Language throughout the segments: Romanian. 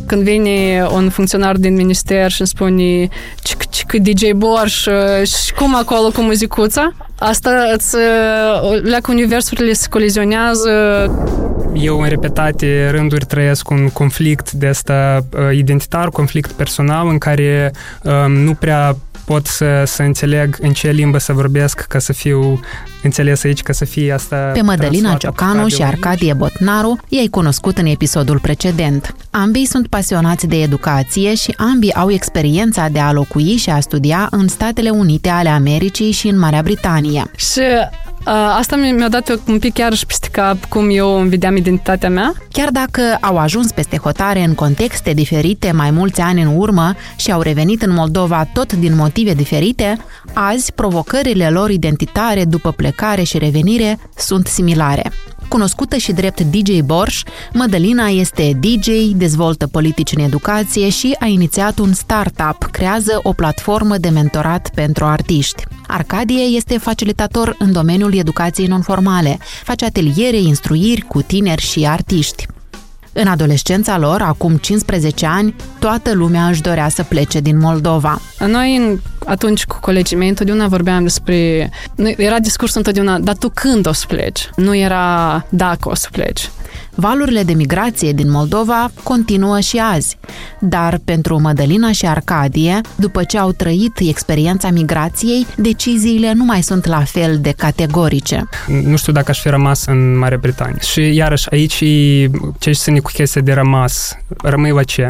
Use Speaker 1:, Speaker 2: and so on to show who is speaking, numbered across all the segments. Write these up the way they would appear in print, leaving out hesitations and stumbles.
Speaker 1: Când vine un funcționar din minister și îmi spune că DJ Borș și cum acolo cu muzicuța, asta îți leacă universurile se colizionează.
Speaker 2: Eu în repetate rânduri trăiesc un conflict de asta identitar, conflict personal în care nu prea pot să înțeleg în ce limbă să vorbesc ca să fiu înțeles aici, ca să fie asta...
Speaker 3: Pe Mădălina Ciocanu și Arcadie Botnaru i-ai cunoscut în episodul precedent. Ambii sunt pasionați de educație și ambii au experiența de a locui și a studia în Statele Unite ale Americii și în Marea Britanie.
Speaker 1: Și asta mi-a dat un pic iarăși peste cap cum eu îmi vedeam identitatea mea.
Speaker 3: Chiar dacă au ajuns peste hotare în contexte diferite mai mulți ani în urmă și au revenit în Moldova tot din motive diferite, azi provocările lor identitare după plecare și revenire sunt similare. Cunoscută și drept DJ Borș, Mădălina este DJ, dezvoltă politici în educație și a inițiat un startup, creează o platformă de mentorat pentru artiști. Arcadie este facilitator în domeniul educației non-formale, face ateliere, instruiri cu tineri și artiști. În adolescența lor, acum 15 ani, toată lumea își dorea să plece din Moldova.
Speaker 1: Noi, atunci cu colegii mei, întotdeauna vorbeam despre... Era discursul întotdeauna, dar tu când o să pleci? Nu era dacă o să pleci.
Speaker 3: Valurile de migrație din Moldova continuă și azi, dar pentru Mădălina și Arcadie, după ce au trăit experiența migrației, deciziile nu mai sunt la fel de categorice.
Speaker 2: Nu știu dacă aș fi rămas în Marea Britanie. Și iarăși aici ce să ne cu chestia de rămas, rămâi la ce?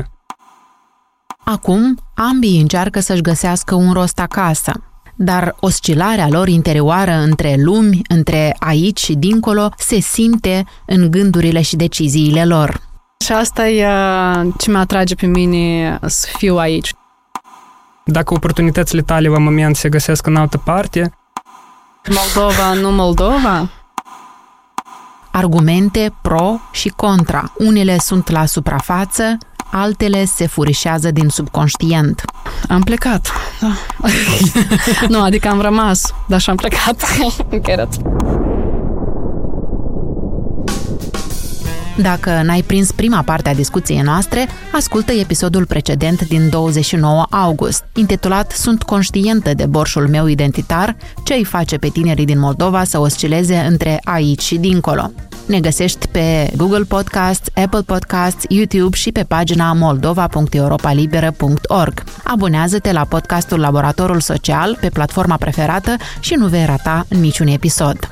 Speaker 3: Acum, ambii încearcă să-și găsească un rost acasă. Dar oscilarea lor interioară între lumi, între aici și dincolo, se simte în gândurile și deciziile lor.
Speaker 1: Și asta e ce mă atrage pe mine să fiu aici.
Speaker 2: Dacă oportunitățile tale la moment se găsesc în altă parte...
Speaker 1: Moldova, nu Moldova?
Speaker 3: Argumente pro și contra. Unele sunt la suprafață, altele se furișează din subconștient.
Speaker 1: Am plecat. Da. Nu, adică am rămas, dar și am plecat.
Speaker 3: Dacă n-ai prins prima parte a discuției noastre, ascultă episodul precedent din 29 august, intitulat Sunt conștientă de borșul meu identitar, ce îi face pe tinerii din Moldova să oscileze între aici și dincolo. Ne găsești pe Google Podcasts, Apple Podcasts, YouTube și pe pagina moldova.europalibera.org. Abonează-te la podcastul Laboratorul Social pe platforma preferată și nu vei rata niciun episod.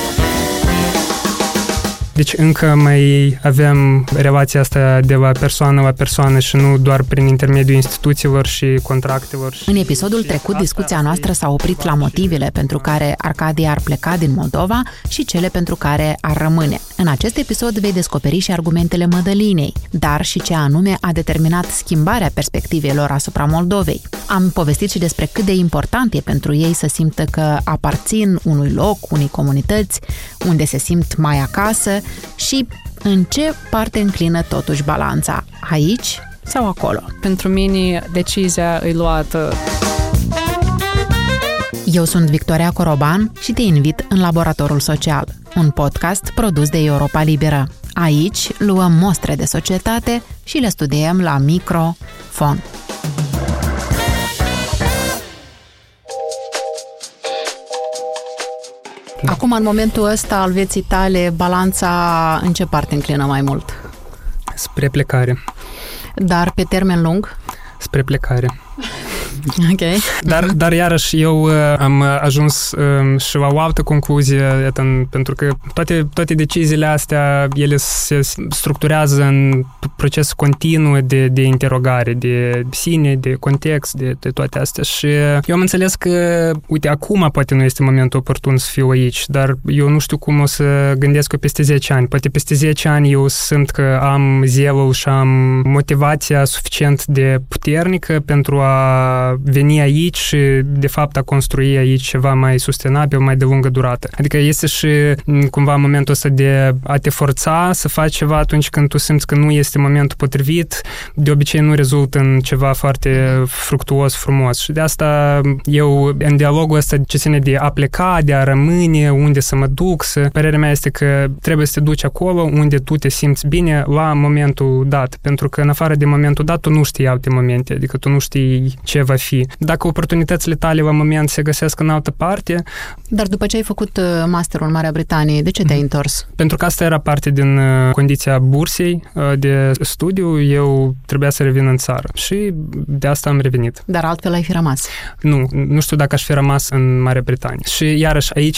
Speaker 2: Deci încă mai avem relația asta de la persoană la persoană și nu doar prin intermediul instituțiilor și contractelor.
Speaker 3: În episodul trecut, discuția noastră s-a oprit la motivele pentru care Arcadie ar pleca din Moldova și cele pentru care ar rămâne. În acest episod vei descoperi și argumentele Mădălinei, dar și ce anume a determinat schimbarea perspectivei lor asupra Moldovei. Am povestit și despre cât de important e pentru ei să simtă că aparțin unui loc, unei comunități, unde se simt mai acasă și în ce parte înclină totuși balanța, aici sau acolo.
Speaker 1: Pentru mine decizia e luată.
Speaker 3: Eu sunt Victoria Coroban și te invit în Laboratorul Social, un podcast produs de Europa Liberă. Aici luăm mostre de societate și le studiem la microfon. Acum, în momentul ăsta al vieții tale, balanța în ce parte înclină mai mult?
Speaker 2: Spre plecare.
Speaker 3: Dar pe termen lung?
Speaker 2: Spre plecare.
Speaker 3: Ok.
Speaker 2: Dar iarăși eu am ajuns și la o altă concluzie, pentru că toate deciziile astea, ele se structurează în proces continuu de interogare, de sine, de context, de toate astea. Și eu am înțeles că, uite, acum poate nu este momentul oportun să fiu aici, dar eu nu știu cum o să gândesc eu peste 10 ani. Poate peste 10 ani eu simt că am zelul și am motivația suficient de puternică pentru a a veni aici și, de fapt, a construi aici ceva mai sustenabil, mai de lungă durată. Adică este și cumva momentul ăsta de a te forța să faci ceva atunci când tu simți că nu este momentul potrivit, de obicei nu rezultă în ceva foarte fructuos, frumos. Și de asta eu, în dialogul ăsta ce ține de a pleca, de a rămâne, unde să mă duc, părerea mea este că trebuie să te duci acolo unde tu te simți bine la momentul dat. Pentru că în afară de momentul dat, tu nu știi alte momente, adică tu nu știi ce va fi. Dacă oportunitățile tale la moment se găsesc în altă parte...
Speaker 3: Dar după ce ai făcut masterul în Marea Britanie, de ce te-ai întors?
Speaker 2: Pentru că asta era parte din condiția bursei de studiu, eu trebuia să revin în țară și de asta am revenit.
Speaker 3: Dar altfel ai fi rămas?
Speaker 2: Nu știu dacă aș fi rămas în Marea Britanie. Și iarăși aici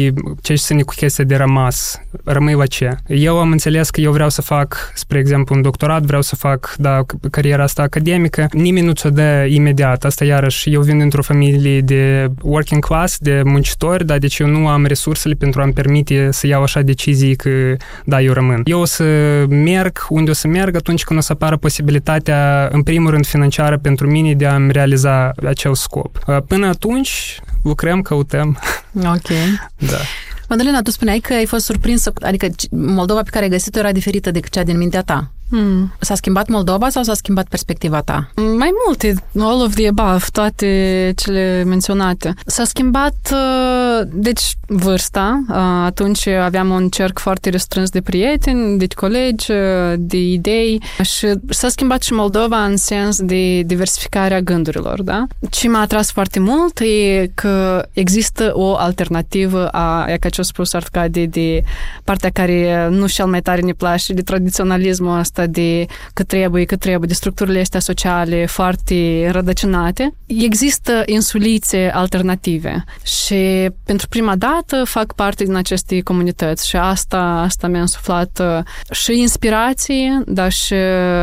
Speaker 2: ce ține cu chestia de rămas. Rămâi la ce? Eu am înțeles că eu vreau să fac, spre exemplu, un doctorat, vreau să fac, cariera asta academică. Nimeni nu ți-o dă imediat. Asta iarăși, eu vin dintr-o familie de working class, de muncitori, deci eu nu am resursele pentru a-mi permite să iau așa decizii că, eu rămân. Eu o să merg unde o să merg atunci când o să apară posibilitatea, în primul rând financiară pentru mine, de a-mi realiza acel scop. Până atunci, lucrăm, căutăm.
Speaker 3: Ok.
Speaker 2: Da.
Speaker 3: Madalena, tu spuneai că ai fost surprinsă, adică Moldova pe care ai găsit-o era diferită decât cea din mintea ta. S-a schimbat Moldova sau s-a schimbat perspectiva ta?
Speaker 1: Mai multe, all of the above, toate cele menționate. S-a schimbat, deci, vârsta. Atunci aveam un cerc foarte restrâns de prieteni, de colegi, de idei și s-a schimbat și Moldova în sens de diversificarea gândurilor, da? Ce m-a atras foarte mult e că există o alternativă ca ce a spus Arcadi, de partea care nu cel mai tare ne place, de tradiționalismul ăsta de că trebuie, de structurile astea sociale foarte rădăcinate. Există insulițe alternative și pentru prima dată fac parte din aceste comunități și asta mi-a însuflat și inspirație, dar și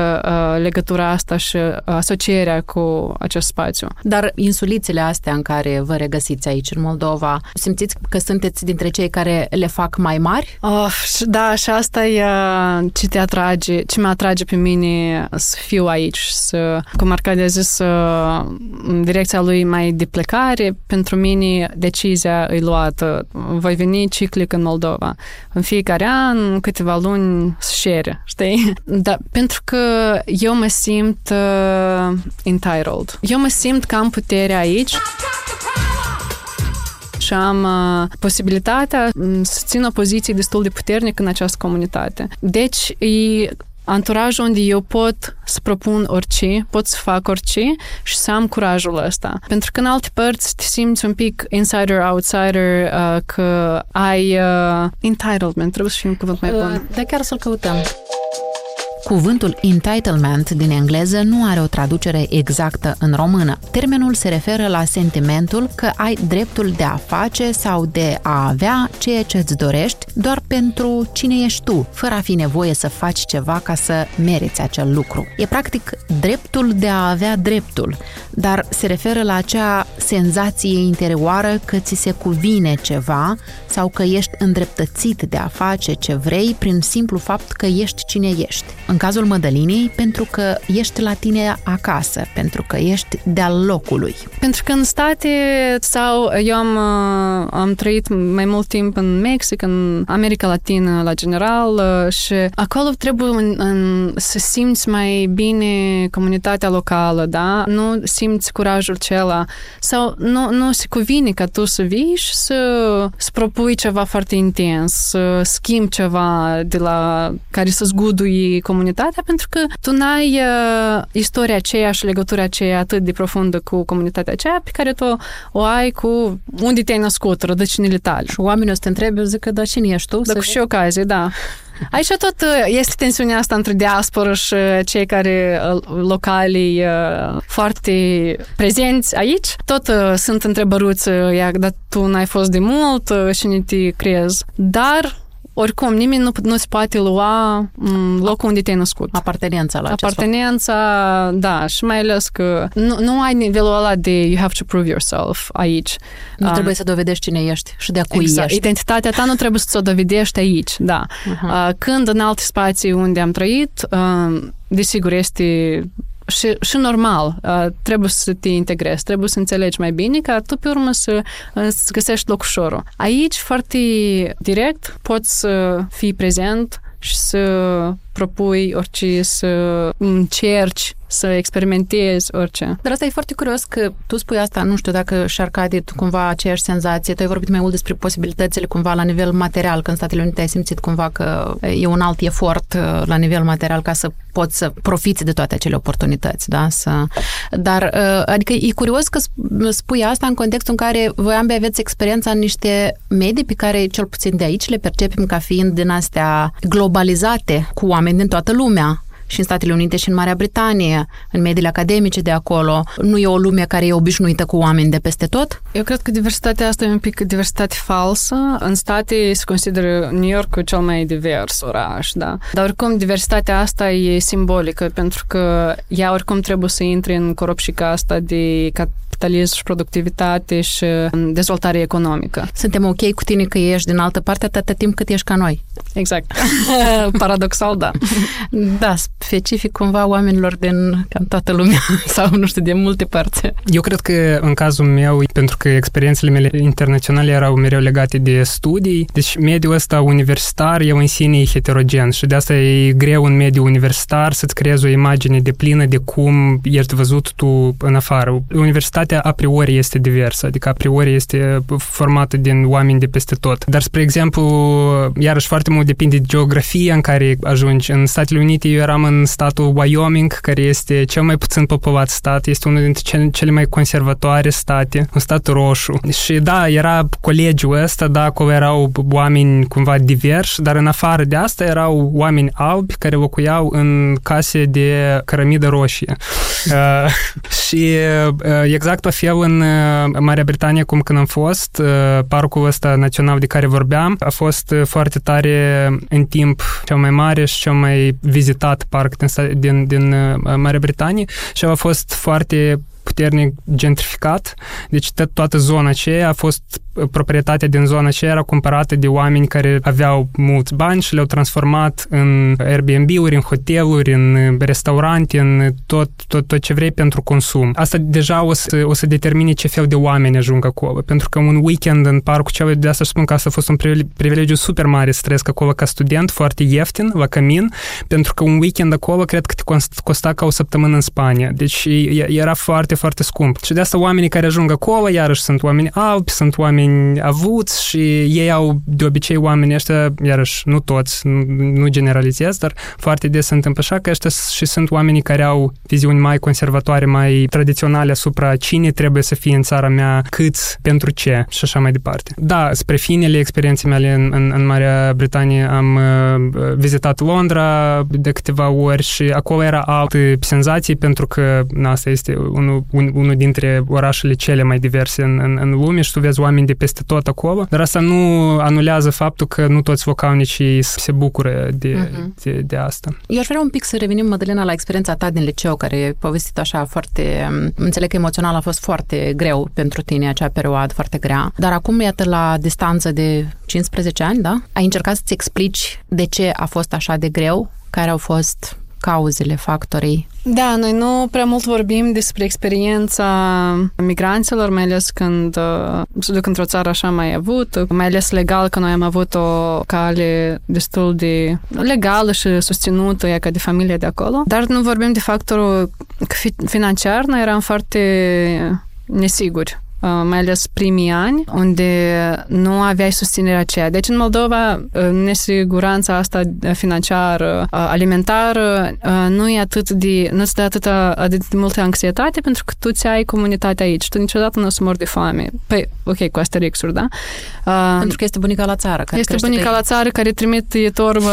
Speaker 1: legătura asta și asocierea cu acest spațiu.
Speaker 3: Dar insulițele astea în care vă regăsiți aici în Moldova, simțiți că sunteți dintre cei care le fac mai mari?
Speaker 1: Da, și asta e ce mă atrage pe mine să fiu aici, cum Arcadi a zis, în direcția lui mai de plecare, pentru mine decizia e luată. Voi veni ciclic în Moldova. În fiecare an, câteva luni, share, știi? Da, pentru că eu mă simt entitled. Eu mă simt că am puterea aici și am posibilitatea să țin o poziție destul de puternică în această comunitate. Deci, e anturajul unde eu pot să propun orice, pot să fac orice și să am curajul ăsta. Pentru că în alte părți te simți un pic insider, outsider, că ai entitlement, trebuie să fie un cuvânt mai bun.
Speaker 3: Dar chiar să-l căutăm. Cuvântul entitlement din engleză nu are o traducere exactă în română. Termenul se referă la sentimentul că ai dreptul de a face sau de a avea ceea ce îți dorești doar pentru cine ești tu, fără a fi nevoie să faci ceva ca să meriți acel lucru. E practic dreptul de a avea dreptul, dar se referă la acea senzație interioară că ți se cuvine ceva sau că ești îndreptățit de a face ce vrei prin simplu fapt că ești cine ești. În cazul Mădălinei, pentru că ești la tine acasă, pentru că ești de-al locului.
Speaker 1: Pentru că în state sau eu am trăit mai mult timp în Mexic, în America Latină la general și acolo trebuie să simți mai bine comunitatea locală, da? Nu simți curajul acela sau nu se cuvine ca tu să vii și să propui ceva foarte intens, să schimbi ceva de la care să zgudui comunitatea, pentru că tu n-ai istoria aceea și legătura aceea atât de profundă cu comunitatea aceea pe care tu o ai cu unde te-ai născut, rădăcinile tale.
Speaker 3: Și oamenii o să te întrebe, zic că, da, cine ești tu?
Speaker 1: Da, cu și ocazie, da. Aici tot este tensiunea asta între diasporă și cei care localii foarte prezenți aici. Tot sunt întrebăruți, dar tu n-ai fost de mult și nu te crezi. Dar oricum, nimeni nu se poate lua locul unde te-ai născut.
Speaker 3: Apartenența la
Speaker 1: Apartenența, da, și mai ales că nu ai nivelul ăla de you have to prove yourself aici.
Speaker 3: Nu trebuie să dovedești cine ești și de a cui ești.
Speaker 1: Identitatea ta nu trebuie să ți-o dovedești aici, da. Când în alte spații unde am trăit, desigur, este și normal, trebuie să te integrezi, trebuie să înțelegi mai bine ca tu pe urmă să găsești locușorul. Aici, foarte direct, poți să fii prezent și să propui orice, să încerci, să experimentezi orice.
Speaker 3: Dar asta e foarte curios că tu spui asta, nu știu dacă și Arcadi, tu cumva aceeași senzație, tu ai vorbit mai mult despre posibilitățile cumva la nivel material, că în Statele Unite ai simțit cumva că e un alt efort la nivel material ca să poți să profiți de toate acele oportunități, da? Dar, adică e curios că spui asta în contextul în care voi ambii aveți experiența în niște medii pe care, cel puțin de aici, le percepem ca fiind din astea globalizate, cu oameni din toată lumea. Și în Statele Unite și în Marea Britanie, în mediile academice de acolo. Nu e o lume care e obișnuită cu oameni de peste tot?
Speaker 1: Eu cred că diversitatea asta e un pic diversitate falsă. În state se consideră New York cel mai divers oraș, da. Dar oricum diversitatea asta e simbolică, pentru că ea oricum trebuie să intre în coropșica asta de capitalism și productivitate și dezvoltare economică.
Speaker 3: Suntem ok cu tine că ești din altă parte atâta timp cât ești ca noi.
Speaker 1: Exact. Paradoxal, da.
Speaker 3: Da, specific cumva oamenilor din cam toată lumea sau, nu știu, din multe părți.
Speaker 2: Eu cred că în cazul meu, pentru că experiențele mele internaționale erau mereu legate de studii, deci mediul ăsta universitar e în sine heterogen și de asta e greu în mediul universitar să-ți creezi o imagine deplină de cum ești văzut tu în afară. Universitatea a priori este diversă, adică a priori este formată din oameni de peste tot. Dar, spre exemplu, iarăși foarte mult depinde de geografia în care ajungi. În Statele Unite eu eram în statul Wyoming, care este cel mai puțin popolat stat, este unul dintre cele mai conservatoare state, un stat roșu. Și da, era colegiul ăsta, da, acolo erau oameni cumva diversi, dar în afară de asta erau oameni albi care locuiau în case de cărămidă roșie. Și exact la fel în Marea Britanie, cum când am fost, parcul ăsta național de care vorbeam, a fost foarte tare în timp cel mai mare și cel mai vizitat parc din Marea Britanie și a fost foarte puternic gentrificat, deci toată zona aceea a fost, proprietatea din zona aceea era cumpărată de oameni care aveau mulți bani și le-au transformat în Airbnb-uri, în hoteluri, în restaurante, în tot ce vrei pentru consum. Asta deja o să determine ce fel de oameni ajung acolo, pentru că un weekend în parcul celui, de asta spun că asta a fost un privilegiu super mare să trăiesc acolo ca student, foarte ieftin, la cămin, pentru că un weekend acolo cred că te costa ca o săptămână în Spania, deci era foarte, foarte scump. Și de asta oamenii care ajung acolo, iarăși sunt oameni albi, sunt oameni avuți și ei au de obicei oamenii ăștia, iarăși nu toți, nu generalizez, dar foarte des se întâmplă așa că ăștia și sunt oamenii care au viziuni mai conservatoare, mai tradiționale asupra cine trebuie să fie în țara mea, câți, pentru ce și așa mai departe. Da, spre finele experienței mele în Marea Britanie am vizitat Londra de câteva ori și acolo era alte senzații pentru că asta este unul dintre orașele cele mai diverse în lume și tu vezi oameni de peste tot acolo, dar asta nu anulează faptul că nu toți localnicii se bucură de asta.
Speaker 3: Eu aș vrea un pic să revenim, Mădălina, la experiența ta din liceu, care e povestit așa foarte... Înțeleg că emoțional a fost foarte greu pentru tine acea perioadă, foarte grea, dar acum, iată, la distanță de 15 ani, da? Ai încercat să-ți explici de ce a fost așa de greu, care au fost cauzele, factorii?
Speaker 1: Da, noi nu prea mult vorbim despre experiența migranților, mai ales când se duc într-o țară așa mai avută, mai ales legal, că noi am avut o cale destul de legală și susținută, ea ca de familie de acolo. Dar nu vorbim de factorul financiar, noi eram foarte nesiguri. Mai ales primii ani, unde nu aveai susținerea aceea. Deci în Moldova, nesiguranța asta financiară, alimentară, nu-ți dă atât de multă anxietate pentru că tu ți-ai comunitatea aici. Tu niciodată nu o să mori de foame. Păi, ok, cu asterixuri, da?
Speaker 3: Pentru că este bunica la țară.
Speaker 1: Este bunica la țară care trimite torbă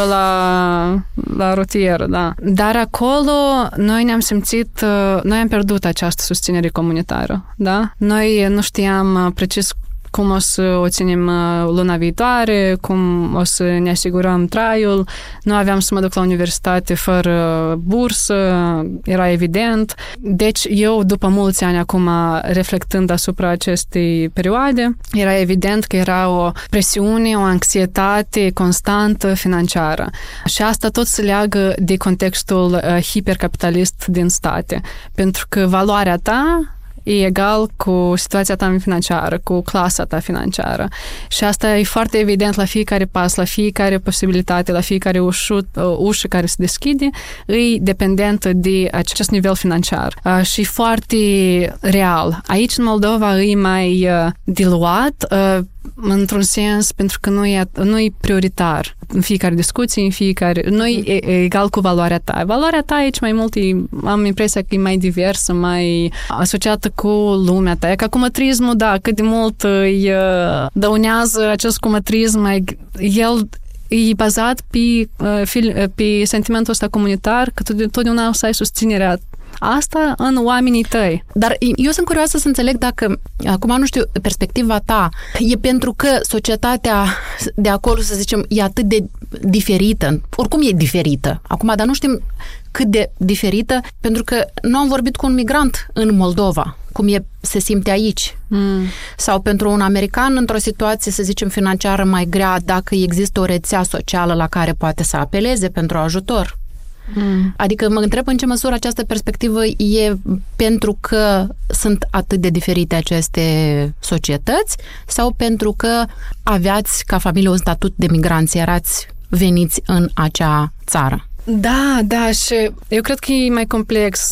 Speaker 1: la rutieră, da. Dar acolo noi ne-am simțit, noi am pierdut această susținere comunitară, da? Noi nu știam precis cum o să o ținem luna viitoare, cum o să ne asigurăm traiul. Nu aveam să mă duc la universitate fără bursă, era evident. Deci eu, după mulți ani acum, reflectând asupra acestei perioade, era evident că era o presiune, o anxietate constantă financiară. Și asta tot se leagă de contextul hipercapitalist din state. Pentru că valoarea ta e egal cu situația ta financiară, cu clasa ta financiară. Și asta e foarte evident la fiecare pas, la fiecare posibilitate, la fiecare ușă care se deschide, e dependentă de acest nivel financiar. Și foarte real. Aici, în Moldova, e mai diluat, într-un sens, pentru că nu e prioritar. În fiecare discuție, nu e egal cu valoarea ta. Valoarea ta aici mai mult am impresia că e mai diversă, mai asociată cu lumea ta. E ca cumătrismul, da, cât de mult îi dăunează acest cumătrism, el e bazat pe sentimentul ăsta comunitar, că totdeauna o să ai susținerea asta în oamenii tăi.
Speaker 3: Dar eu sunt curioasă să înțeleg dacă, acum nu știu, perspectiva ta, e pentru că societatea de acolo, să zicem, e atât de diferită. Oricum e diferită. Acum, dar nu știm cât de diferită, pentru că nu am vorbit cu un migrant în Moldova, cum se simte aici. Sau pentru un american într-o situație, să zicem, financiară mai grea, dacă există o rețea socială la care poate să apeleze pentru ajutor. Adică mă întreb în ce măsură această perspectivă e pentru că sunt atât de diferite aceste societăți sau pentru că aveați ca familie un statut de migranți, erați veniți în acea țară.
Speaker 1: Da, și eu cred că e mai complex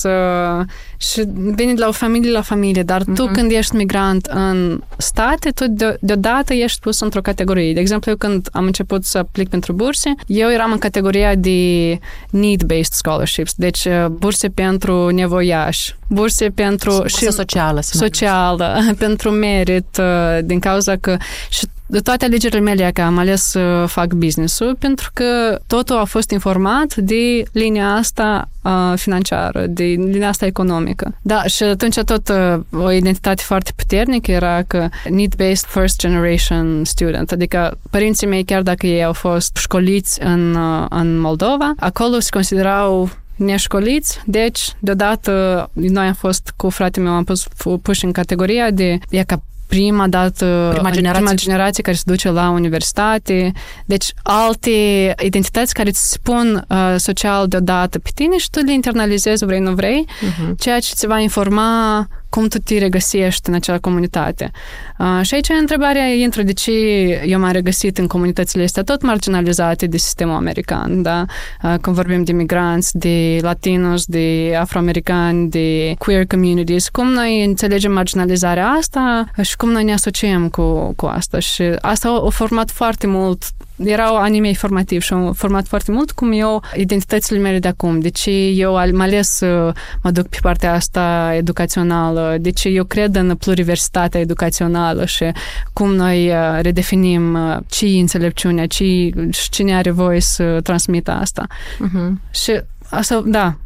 Speaker 1: și vine de la o familie la familie, dar tu când ești migrant în state, tu deodată ești pus într-o categorie. De exemplu, eu când am început să aplic pentru burse, eu eram în categoria de need-based scholarships, deci burse pentru nevoiași, burse pentru...
Speaker 3: Bursă socială,
Speaker 1: pentru merit, din cauza că... Și de toate alegerile mele că am ales să fac business-ul, pentru că totul a fost informat de linia asta financiară, de linia asta economică. Da, și atunci tot o identitate foarte puternică era că need-based first generation student, adică părinții mei, chiar dacă ei au fost școliți în Moldova, acolo se considerau neșcoliți, deci deodată noi am fost cu fratele meu, am puși în categoria de prima generație care se duce la universitate. Deci alte identități care îți spun social deodată pe tine și tu le internalizezi, vrei, nu vrei, ceea ce ți va informa cum tu te regăsești în acea comunitate. Și aici întrebarea intră de ce eu m-am regăsit în comunitățile astea tot marginalizate de sistemul american, da? Când vorbim de migranți, de latinos, de afroamericani, de queer communities, cum noi înțelegem marginalizarea asta și cum noi ne asociem cu asta. Și asta a format foarte mult. Erau anii mei formativi și au format foarte mult cum eu, identitățile mele de acum, de ce eu am ales să mă duc pe partea asta educațională, de ce eu cred în pluriversitatea educațională și cum noi redefinim ce e înțelepciunea, cine are voie să transmită asta. Și asta, da,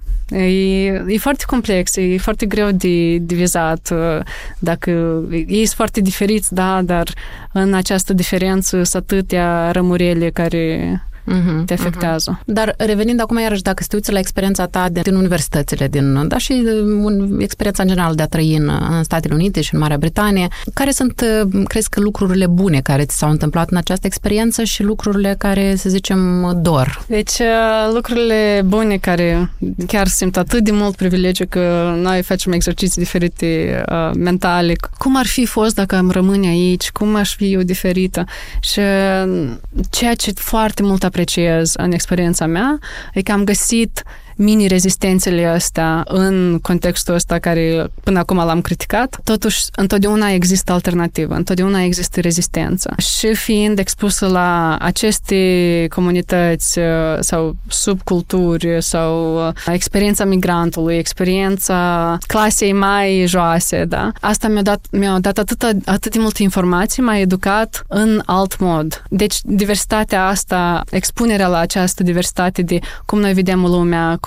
Speaker 1: e foarte complex, e foarte greu de divizat, dacă ei sunt foarte diferiți, da, dar în această diferență sunt atâtea rămurele care te afectează.
Speaker 3: Dar revenind acum iarăși, dacă te uiți la experiența ta din universitățile, da, și experiența în general de a trăi în Statele Unite și în Marea Britanie, care sunt, crezi că, lucrurile bune care ți s-au întâmplat în această experiență și lucrurile care, să zicem, dor?
Speaker 1: Deci, lucrurile bune care chiar simt atât de mult privilegiu că noi facem exerciții diferite mentale. Cum ar fi fost dacă am rămâne aici? Cum aș fi eu diferită? Și ceea ce foarte mult apreciez în experiența mea e că am găsit mini-rezistențele astea în contextul ăsta care până acum l-am criticat, totuși întotdeauna există alternativă, întotdeauna există rezistență. Și fiind expusă la aceste comunități sau subculturi sau experiența migrantului, experiența clasei mai joase, da? Asta mi-a dat atât de multe informații, m-a educat în alt mod. Deci diversitatea asta, expunerea la această diversitate de cum noi vedem lumea,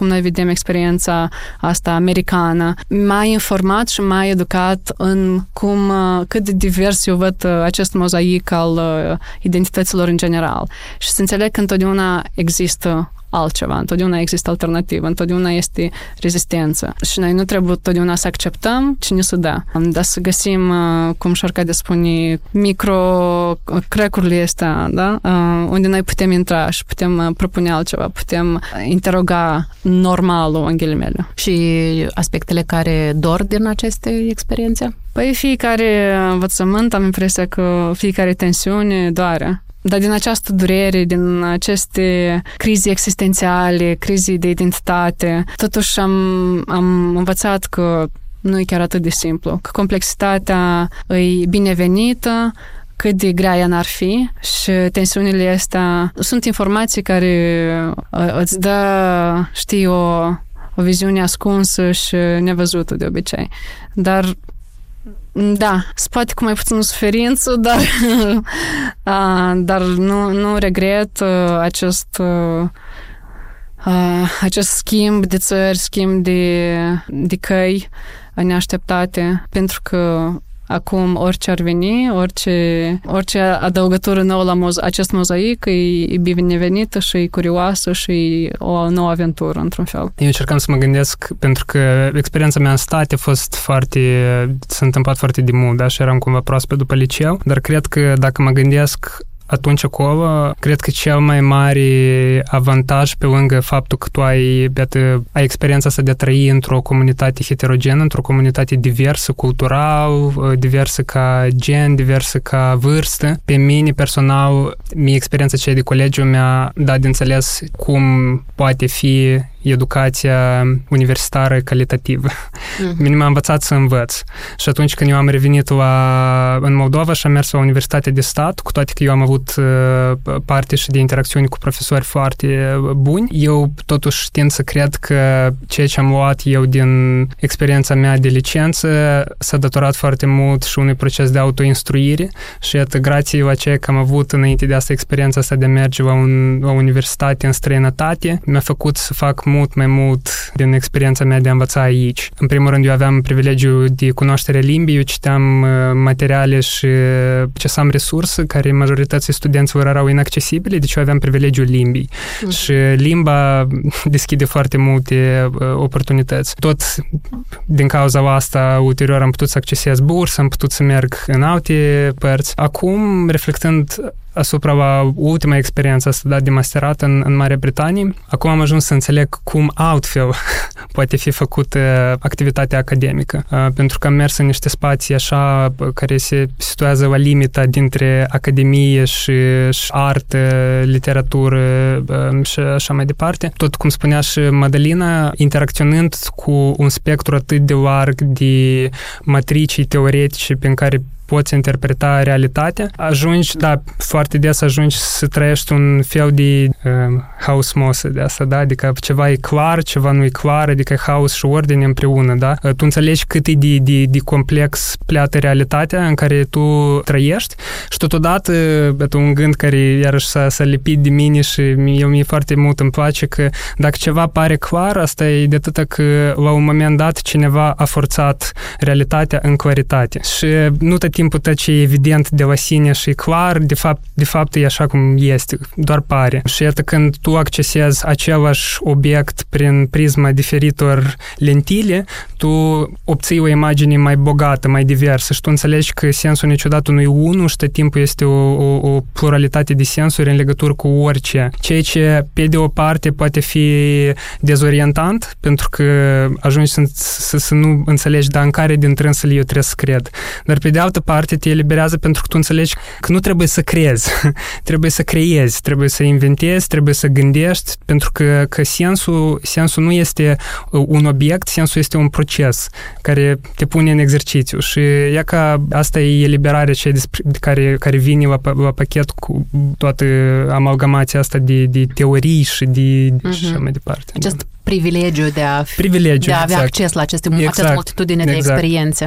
Speaker 1: cum noi vedem experiența asta americană. M-a informat și m-a educat în cât de divers eu văd acest mozaic al identităților în general. Și să înțeleg că întotdeauna există altceva, întotdeauna există alternativă, întotdeauna este rezistență. Și noi nu trebuie totdeauna să acceptăm ce ne se dă, dar să găsim, cum și Arcade spune, micro-crack-urile astea, da? Unde noi putem intra și putem propune altceva, putem interoga normalul, în ghilimele.
Speaker 3: Și aspectele care dor din aceste experiențe?
Speaker 1: Păi fiecare învățământ, am impresia că fiecare tensiune doare. Dar din această durere, din aceste crize existențiale, crize de identitate, totuși am învățat că nu e chiar atât de simplu, că complexitatea e binevenită, cât de grea ea n-ar fi și tensiunile astea sunt informații care îți dă, știi, o viziune ascunsă și nevăzută de obicei. Dar da, se poate cu mai puțină suferință, dar nu regret acest schimb de țări, schimb de căi neașteptate, pentru că acum orice ar veni, orice adăugătură nouă la acest mozaic e binevenită și e curioasă și e o nouă aventură, într-un fel.
Speaker 2: Eu încercam să mă gândesc, pentru că experiența mea în state s-a întâmplat foarte de mult, da? Și eram cumva proaspăt după liceu, dar cred că dacă mă gândesc atunci acolo, cred că cel mai mare avantaj pe lângă faptul că tu ai experiența asta de a trăi într-o comunitate heterogenă, într-o comunitate diversă, cultural, diversă ca gen, diversă ca vârstă. Pe mine, personal, mie experiența aceea de colegiu mi-a dat de înțeles cum poate fi educația universitară calitativă. Mine m-a învățat să învăț. Și atunci când eu am revenit în Moldova și am mers la Universitatea de Stat, cu toate că eu am avut parte și de interacțiuni cu profesori foarte buni, eu totuși tind să cred că ceea ce am luat eu din experiența mea de licență s-a datorat foarte mult și unui proces de autoinstruire și iată, grație la ceea că am avut înainte de asta experiența asta de a merge la universitate în străinătate, mi-a făcut să fac mult mai mult din experiența mea de a învăța aici. În primul rând, eu aveam privilegiul de cunoaștere limbii, eu citeam materiale și accesam resurse care majorității studenților erau inaccesibile, deci eu aveam privilegiul limbii. Și limba deschide foarte multe oportunități. Tot din cauza asta, ulterior am putut să accesez bursă, am putut să merg în alte părți. Acum, reflectând asupra la ultima experiență asta de masterat în Marea Britanie, acum am ajuns să înțeleg cum altfel poate fi făcută activitatea academică. Pentru că am mers în niște spații așa care se situează la limita dintre academie și artă, literatură și așa mai departe. Tot cum spunea și Madalina, interacționând cu un spectru atât de larg de matricii teoretice prin care poți interpreta realitatea, foarte des ajungi să trăiești un fel de haosmosă de asta, da? Adică ceva e clar, ceva nu e clar, adică haos și ordine împreună, da? Tu înțelegi cât e de complex pleată realitatea în care tu trăiești și totodată un gând care iarăși s-a lipit de mine și mie foarte mult îmi place că dacă ceva pare clar, asta e de atâta că la un moment dat cineva a forțat realitatea în claritate și nu tot timpul tot ce e evident de la sine și e clar, de fapt e așa cum este, doar pare. Și iată când tu accesezi același obiect prin prisma diferitor lentile, tu obții o imagine mai bogată, mai diversă și tu înțelegi că sensul niciodată nu e unul și tot timpul este o pluralitate de sensuri în legătură cu orice. Ceea ce, pe de o parte, poate fi dezorientant, pentru că ajungi să nu înțelegi, dar în care dintre însele eu trebuie să cred. Dar pe de altă parte te eliberează pentru că tu înțelegi că nu trebuie să crezi, trebuie să creezi, trebuie să inventezi, trebuie să gândești, pentru că sensul nu este un obiect, sensul este un proces care te pune în exercițiu și e ca asta e eliberarea care vine la pachet cu toată amalgamația asta de teorii și de așa mai departe.
Speaker 3: Acest privilegiu de a avea acces la această multitudine de experiențe.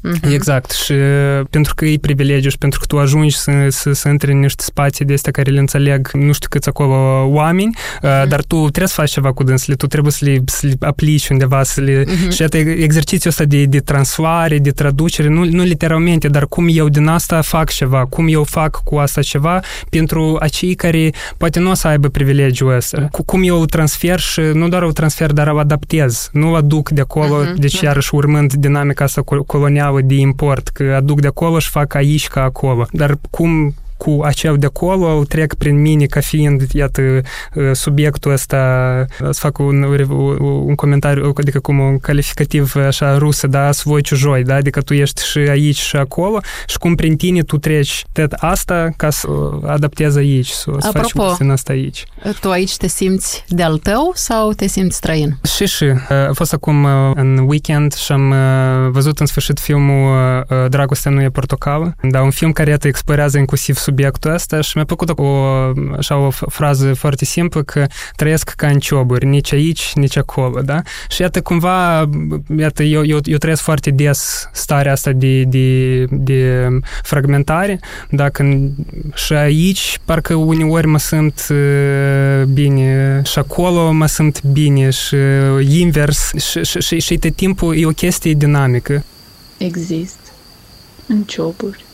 Speaker 2: Exact. Și pentru că e privilegiu și pentru că tu ajungi să intri în niște spații de astea care le înțeleg nu știu câți acolo oameni, dar tu trebuie să faci ceva cu dânsele, tu trebuie să le aplici undeva, și iată exercițiul ăsta de translare, de traducere, nu literalmente, dar cum eu din asta fac ceva, cum eu fac cu asta ceva pentru acei care poate nu o să aibă privilegiul ăsta. Cum eu îl transfer și nu doar îl transfer, dar îl adaptez. Nu îl aduc de acolo, deci iarăși urmând dinamica asta colonială de import, că aduc de acolo și fac aici ca acolo. Dar cum cu acel de acolo îl trec prin mine ca fiind, iată, subiectul ăsta, să fac un comentariu, adică cum un calificativ așa rusă, da, svoi чужой, da, adică tu ești și aici și acolo și cum prin tine tu treci tot asta ca să adaptezi aici, să faci puțin asta aici.
Speaker 3: Tu aici te simți de-al tău sau te simți străin?
Speaker 2: Și. A fost acum în weekend și am văzut în sfârșit filmul Dragostea nu e portocală, da, un film care iată explorează inclusiv subiectul ăsta și mi-a plăcut o frază foarte simplă că trăiesc ca în cioburi, nici aici, nici acolo, da? Și iată cumva, iată, eu trăiesc foarte des starea asta de fragmentare, da? Și aici parcă uneori mă simt bine și acolo mă simt bine și invers și tot timpul e o chestie dinamică.
Speaker 4: Exist în cioburi.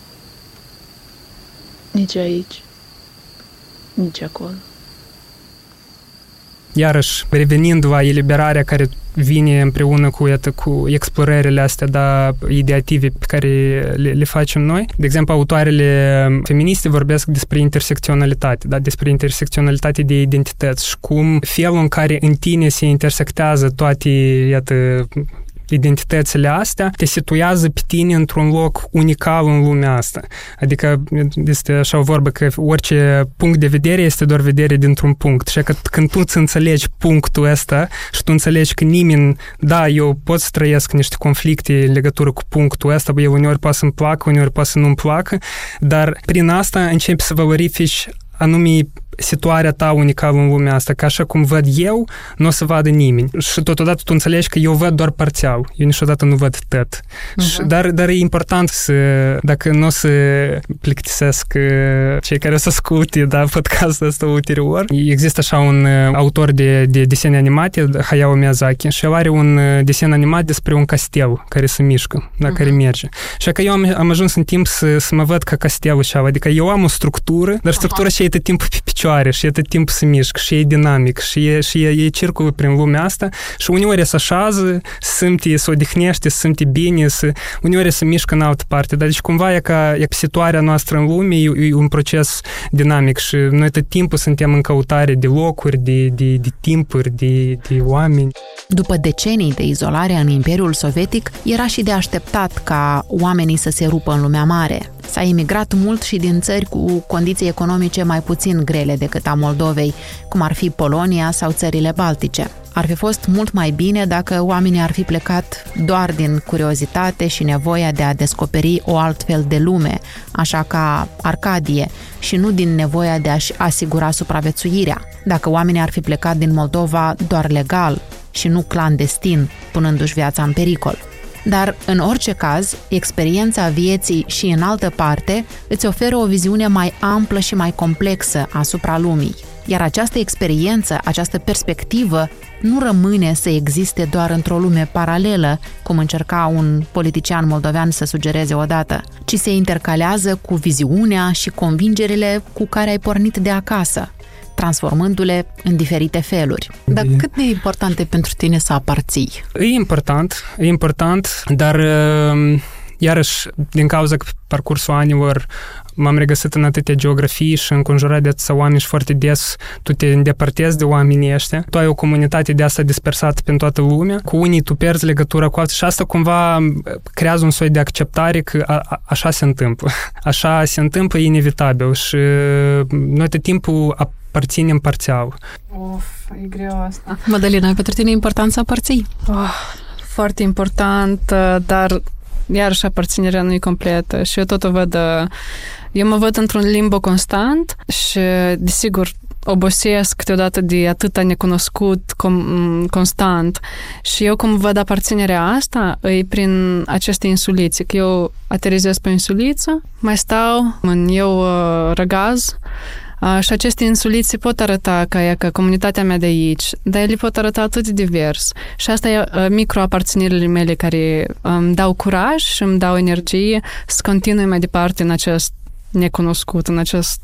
Speaker 4: Nici aici, nici acolo.
Speaker 2: Iarăși, revenind la eliberarea care vine împreună cu explorările astea, da, ideative pe care le facem noi. De exemplu, autoarele feministe vorbesc despre intersecționalitate, da, despre intersecționalitate de identități și cum felul în care în tine se intersectează toate, iată, identitățile astea te situează pe tine într-un loc unical în lumea asta. Adică este așa o vorbă că orice punct de vedere este doar vedere dintr-un punct. Și că când tu îți înțelegi punctul ăsta și tu înțelegi că nimeni, da, eu pot să trăiesc niște conflicte în legătură cu punctul ăsta, eu uneori poate să-mi placă, uneori poate să nu-mi placă, dar prin asta începi să valorifici anume situarea ta unicală în lumea asta, că așa cum văd eu, nu o să vadă nimeni. Și totodată tu înțelegi că eu văd doar parțial. Eu niciodată nu văd tot. Dar e important să, dacă nu o să plictisesc cei care o să asculte, da, podcastul ăsta ulterior. Există așa un autor de desene animate, Hayao Miyazaki, și el are un desen animat despre un castel care se mișcă, da, care merge. Și că eu am ajuns în timp să mă văd ca castelul așa. Adică eu am o structură, dar structura și e tot timpul pe picioare și e tot timpul se mișcă și e dinamic și e circulă prin lumea asta și uneori se așează, se odihnește, se simte bine, uneori se mișcă în altă parte. Dar deci cumva e ca situarea noastră în lume e un proces dinamic și noi tot timpul suntem în căutare de locuri, de timpuri, de oameni.
Speaker 3: După decenii de izolare în Imperiul Sovietic, era și de așteptat ca oamenii să se rupă în lumea mare. S-a emigrat mult și din țări cu condiții economice mai puțin grele decât a Moldovei, cum ar fi Polonia sau țările Baltice. Ar fi fost mult mai bine dacă oamenii ar fi plecat doar din curiozitate și nevoia de a descoperi o altfel de lume, așa ca Arcadie, și nu din nevoia de a-și asigura supraviețuirea. Dacă oamenii ar fi plecat din Moldova doar legal și nu clandestin, punându-și viața în pericol. Dar, în orice caz, experiența vieții și în altă parte îți oferă o viziune mai amplă și mai complexă asupra lumii. Iar această experiență, această perspectivă, nu rămâne să existe doar într-o lume paralelă, cum încerca un politician moldovean să sugereze odată, ci se intercalează cu viziunea și convingerile cu care ai pornit de acasă, transformându-le în diferite feluri. Dar cât de important e pentru tine să aparții?
Speaker 2: E important, dar iarăși, din cauza că pe parcursul anilor m-am regăsit în atâtea geografii și înconjurat de atâția oameni și foarte des tu te îndepărtezi de oamenii ăștia. Tu ai o comunitate de asta dispersată prin toată lumea. Cu unii tu pierzi legătura cu alții și asta cumva creează un soi de acceptare că așa se întâmplă. Așa se întâmplă, e inevitabil și noi tot timpul aparținem parțial.
Speaker 1: E greu asta.
Speaker 3: Mădălina, pentru tine e important să aparții?
Speaker 1: Foarte important, dar iarăși aparținerea nu e completă și eu tot o văd, eu mă văd într-un limbo constant și, desigur, obosesc câteodată de atâta necunoscut constant. Și eu cum văd aparținerea asta, e prin aceste insulițe. Că eu aterizez pe o insuliță, mai stau, eu răgaz, și aceste insulițe pot arăta ca comunitatea mea de aici, dar ele pot arăta atât de divers. Și asta e microaparținerile mele care îmi dau curaj și îmi dau energie să continui mai departe în acest necunoscut, în acest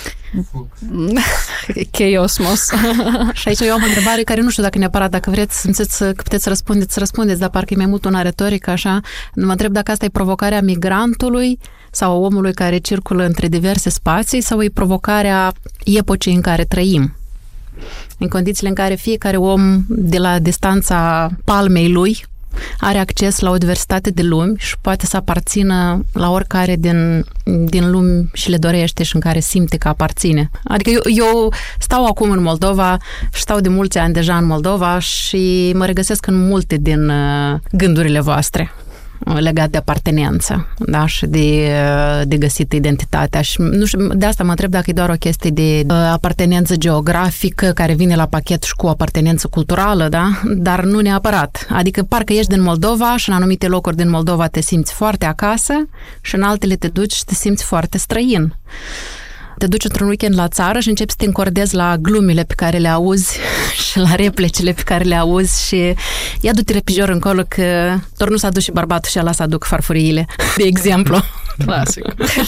Speaker 1: chaosmos.
Speaker 3: Și aici eu am o întrebare care nu știu dacă neapărat, dacă vreți, simțiți că puteți răspundeți, dar parcă e mai mult una retorică, așa. Mă întreb dacă asta e provocarea migrantului sau omului care circulă între diverse spații sau e provocarea epocii în care trăim. În condițiile în care fiecare om de la distanța palmei lui are acces la o diversitate de lumi și poate să aparțină la oricare din lumi și le dorește și în care simte că aparține. Adică eu stau acum în Moldova și stau de mulți ani deja în Moldova și mă regăsesc în multe din gândurile voastre legat de apartenență, da, și de găsit identitatea. Și nu știu, de asta mă întreb dacă e doar o chestie de apartenență geografică care vine la pachet și cu apartenență culturală, da, dar nu neapărat. Adică parcă ești din Moldova și în anumite locuri din Moldova te simți foarte acasă și în altele te duci și te simți foarte străin. Te duci într-un weekend la țară și începi să te încordezi la glumile pe care le auzi și la replicile pe care le auzi și ia du-te repijor încolo că doar nu s-a dus și bărbatul și ăla să aduc farfuriile, de exemplu.
Speaker 1: Clasic.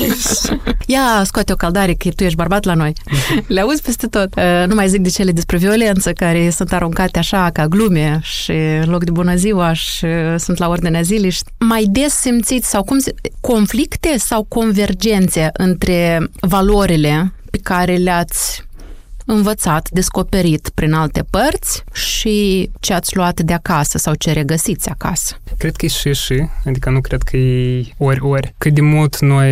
Speaker 3: Ia, scoate o caldare că tu ești bărbat la noi. Le auzi peste tot. Nu mai zic de cele despre violență care sunt aruncate așa ca glume și în loc de bună ziua și sunt la ordinea zilei. Mai des simțiți sau conflicte sau convergențe între valorile pe care le-ați învățat, descoperit prin alte părți și ce ați luat de acasă sau ce regăsiți acasă?
Speaker 2: Cred că e și, adică nu cred că e ori. Cât de mult noi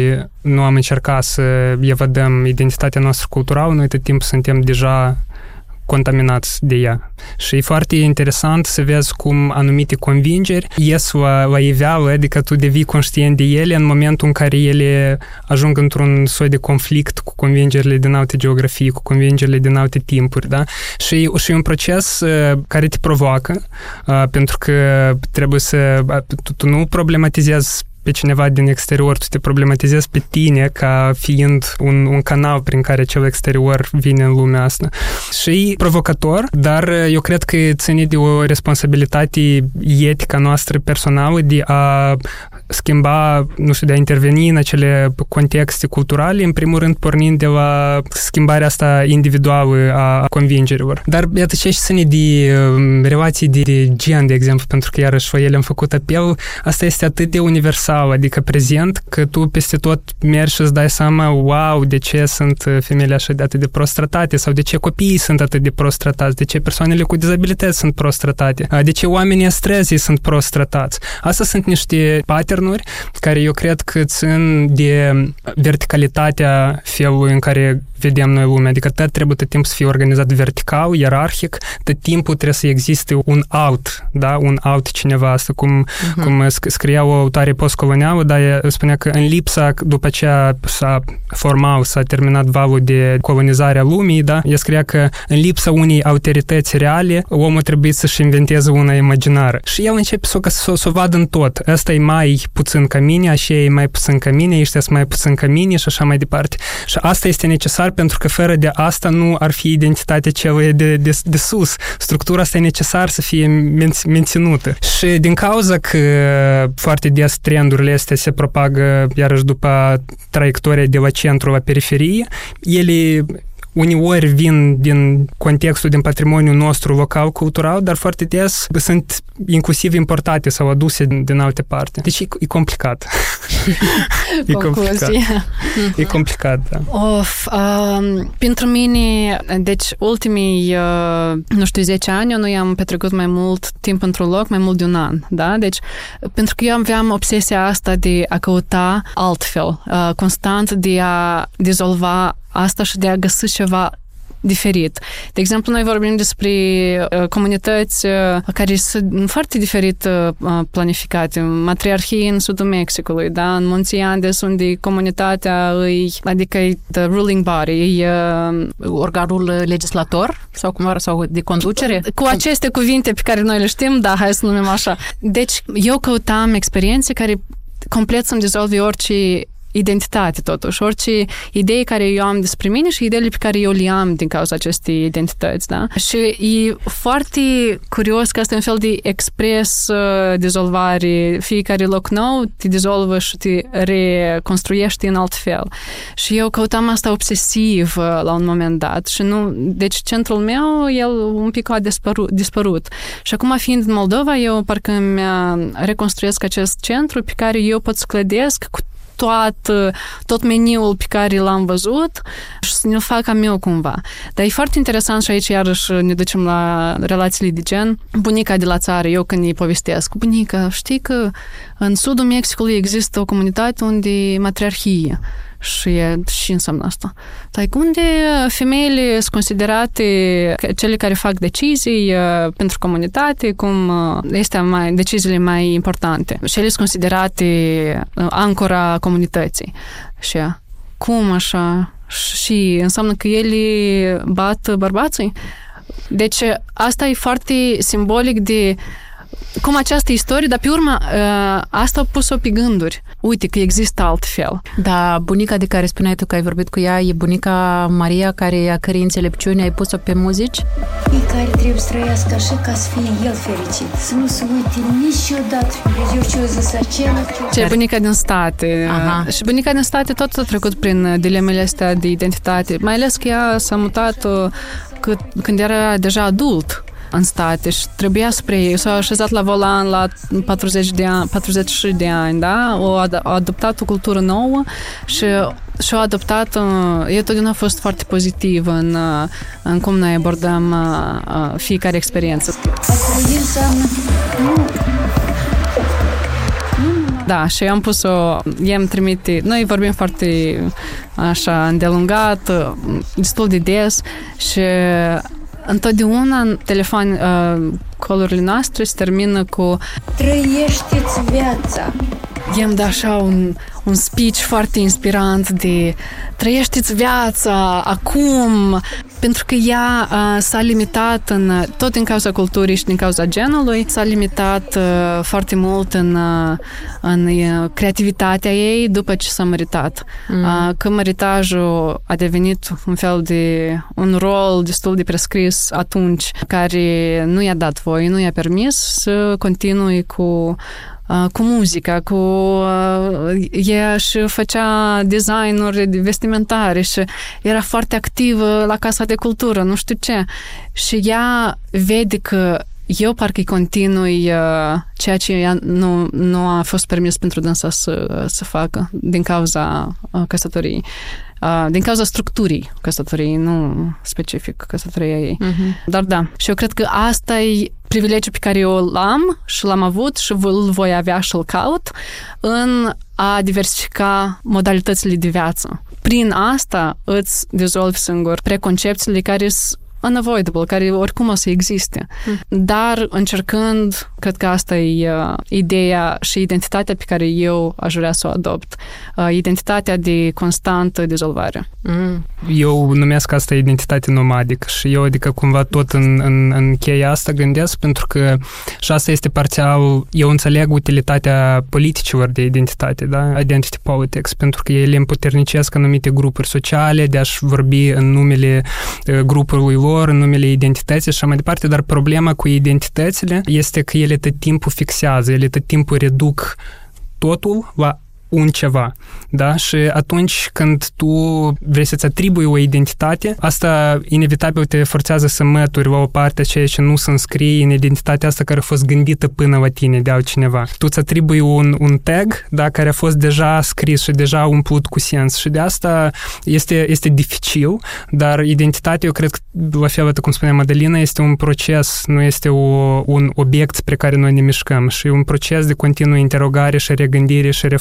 Speaker 2: nu am încercat să evadăm identitatea noastră culturală, noi tot timpul suntem deja contaminați de ea. Și e foarte interesant să vezi cum anumite convingeri ies la iveală, adică tu devii conștient de ele în momentul în care ele ajung într-un soi de conflict cu convingerile din alte geografii, cu convingerile din alte timpuri, da? Și e un proces care te provoacă, pentru că trebuie să... Tu nu problematizezi pe cineva din exterior, tu te problematizezi pe tine ca fiind un canal prin care cel exterior vine în lumea asta. Și e provocator, dar eu cred că ține de o responsabilitate etică noastră personală de a schimba, nu știu, de a interveni în acele contexte culturale, în primul rând pornind de la schimbarea asta individuală a convingerilor. Dar iată ce ține de relații de gen, de exemplu, pentru că iarăși la ele am făcut apel, asta este atât de universal, adică prezent, că tu peste tot mergi și îți dai seama, wow, de ce sunt femeile așa de atât de prost tratate sau de ce copiii sunt atât de prost tratați, de ce persoanele cu dizabilități sunt prost tratate, de ce oamenii străzii sunt prost tratați. Asta sunt niște patternuri care eu cred că țin de verticalitatea felului în care vedem noi lumea, adică trebuie tot timpul să fie organizat vertical, ierarhic, tot timpul trebuie să existe un alt, da, un alt cineva, asta cum scria o autoare postcolonială, dar ea spunea că în lipsa, după ce s-a terminat valul de colonizare a lumii, da, ea scria că în lipsa unei autorități reale, omul trebuie să-și inventeze una imaginară. Și el începe să o vadă în tot. Asta e mai puțin ca mine, așa e mai puțin ca mine, ăștia sunt mai puțin ca mine și așa mai departe. Și asta este necesar pentru că fără de asta nu ar fi identitatea celui de sus. Structura asta e necesar să fie menținută. Și din cauza că foarte des trendurile astea se propagă iarăși după traiectoria de la centru la periferie, ele uneori vin din contextul, din patrimoniul nostru local, cultural, dar foarte des sunt inclusiv importate sau aduse din alte parte. Deci e complicat. E complicat, da.
Speaker 1: Pentru mine, deci ultimii, 10 ani, noi am petrecut mai mult timp într-un loc, mai mult de un an, da? Deci, pentru că eu aveam obsesia asta de a căuta altfel, constant de a dizolva asta și de a găsi ceva diferit. De exemplu, noi vorbim despre comunități care sunt foarte diferit planificate. Matriarhii în sudul Mexicului, da? În Munții Andes, unde comunitatea adică e the ruling body, e
Speaker 3: organul legislator sau de conducere?
Speaker 1: Cu aceste cuvinte pe care noi le știm, da, hai să numim așa. Deci, eu căutam experiențe care complet să-mi dizolve orice identitate, totuși, orice idei care eu am despre mine și ideile pe care eu le am din cauza acestei identități, da? Și e foarte curios că asta e un fel de expres dizolvare. Fiecare loc nou te dizolvă și te reconstruiești în alt fel. Și eu căutam asta obsesiv la un moment dat. Și deci centrul meu, el un pic a dispărut. Și acum, fiind în Moldova, eu parcă îmi reconstruiesc acest centru pe care eu pot să clădesc cu tot meniul pe care l-am văzut și să ne-l fac a meu cumva. Dar e foarte interesant și aici iarăși ne ducem la relațiile de gen. Bunica de la țară, eu când îi povestesc, bunica, știi că în sudul Mexicului există o comunitate unde e matriarhie. Și înseamnă asta. Dar unde femeile sunt considerate cele care fac decizii pentru comunitate, cum este deciziile mai importante. Și ele sunt considerate ancora comunității. Și cum așa? Și înseamnă că ele bat bărbații? Deci asta e foarte simbolic de cum această istorie, dar pe urmă asta a pus-o pe gânduri. Uite că există altfel.
Speaker 3: Da, bunica de care spuneai tu că ai vorbit cu ea, e bunica Maria, a cărei înțelepciune ai pus-o pe muzici?
Speaker 5: Fiecare trebuie să trăiască așa ca să fie el fericit. Să nu se uite niciodată eu ce-o zis acela.
Speaker 1: Ce bunica din state.
Speaker 3: Aha.
Speaker 1: Și bunica din state tot a trecut prin dilemele astea de identitate. Mai ales că ea s-a mutat când era deja adult în state și trebuia să preie. S-a așezat la volan la 40 de ani, da? A adoptat o cultură nouă și a adoptat, eu totdeauna a fost foarte pozitiv în cum noi abordăm fiecare experiență. Da, și eu am pus-o, i-am trimite, noi vorbim foarte așa îndelungat, destul de des și întotdeauna în telefon colurile noastre se termină cu
Speaker 5: trăiește-ți viața.
Speaker 1: I-am dat așa un speech foarte inspirant de trăiește-ți viața acum, pentru că ea s-a limitat tot din cauza culturii și din cauza genului, s-a limitat foarte mult în creativitatea ei după ce s-a măritat. Că măritajul a devenit un fel de un rol destul de prescris atunci, care nu i-a dat voie, nu i-a permis să continue cu muzica, ea și făcea designuri vestimentare și era foarte activă la Casa de Cultură, nu știu ce. Și ea vede că eu parcă-i continui ceea ce ea nu a fost permis pentru dânsa să facă din cauza căsătoriei. Din cauza structurii căsătoriei, nu specific căsătoria ei. Uh-huh. Dar da, și eu cred că asta e privilegiul pe care eu l-am și l-am avut și îl voi avea și îl caut în a diversifica modalitățile de viață. Prin asta îți dizolvi singur preconcepțiile care sunt unavoidable, care oricum o să existe. Dar încercând, cred că asta e ideea și identitatea pe care eu aș vrea să o adopt. Identitatea de constantă dizolvare.
Speaker 2: Eu numesc asta identitate nomadică și eu, adică cumva tot în cheia asta gândesc, pentru că și asta este parțial, eu înțeleg utilitatea politicilor de identitate, da? Identity politics, pentru că ele împuternicesc anumite grupuri sociale de a-și vorbi în numele grupului lor, în numele identității și așa mai departe, dar problema cu identitățile este că ele tot timpul fixează, ele tot timpul reduc totul la un ceva, da? Și atunci când tu vrei să-ți atribui o identitate, asta inevitabil te forțează să mături la o parte ceea ce nu se înscrie în identitatea asta care a fost gândită până la tine de altcineva. Tu îți atribui un tag, da, care a fost deja scris și deja umplut cu sens și de asta este dificil, dar identitatea, eu cred că, la fel cum spunea Madalina, este un proces, nu este un obiect spre care noi ne mișcăm și un proces de continuă interogare și regândire și reformulare.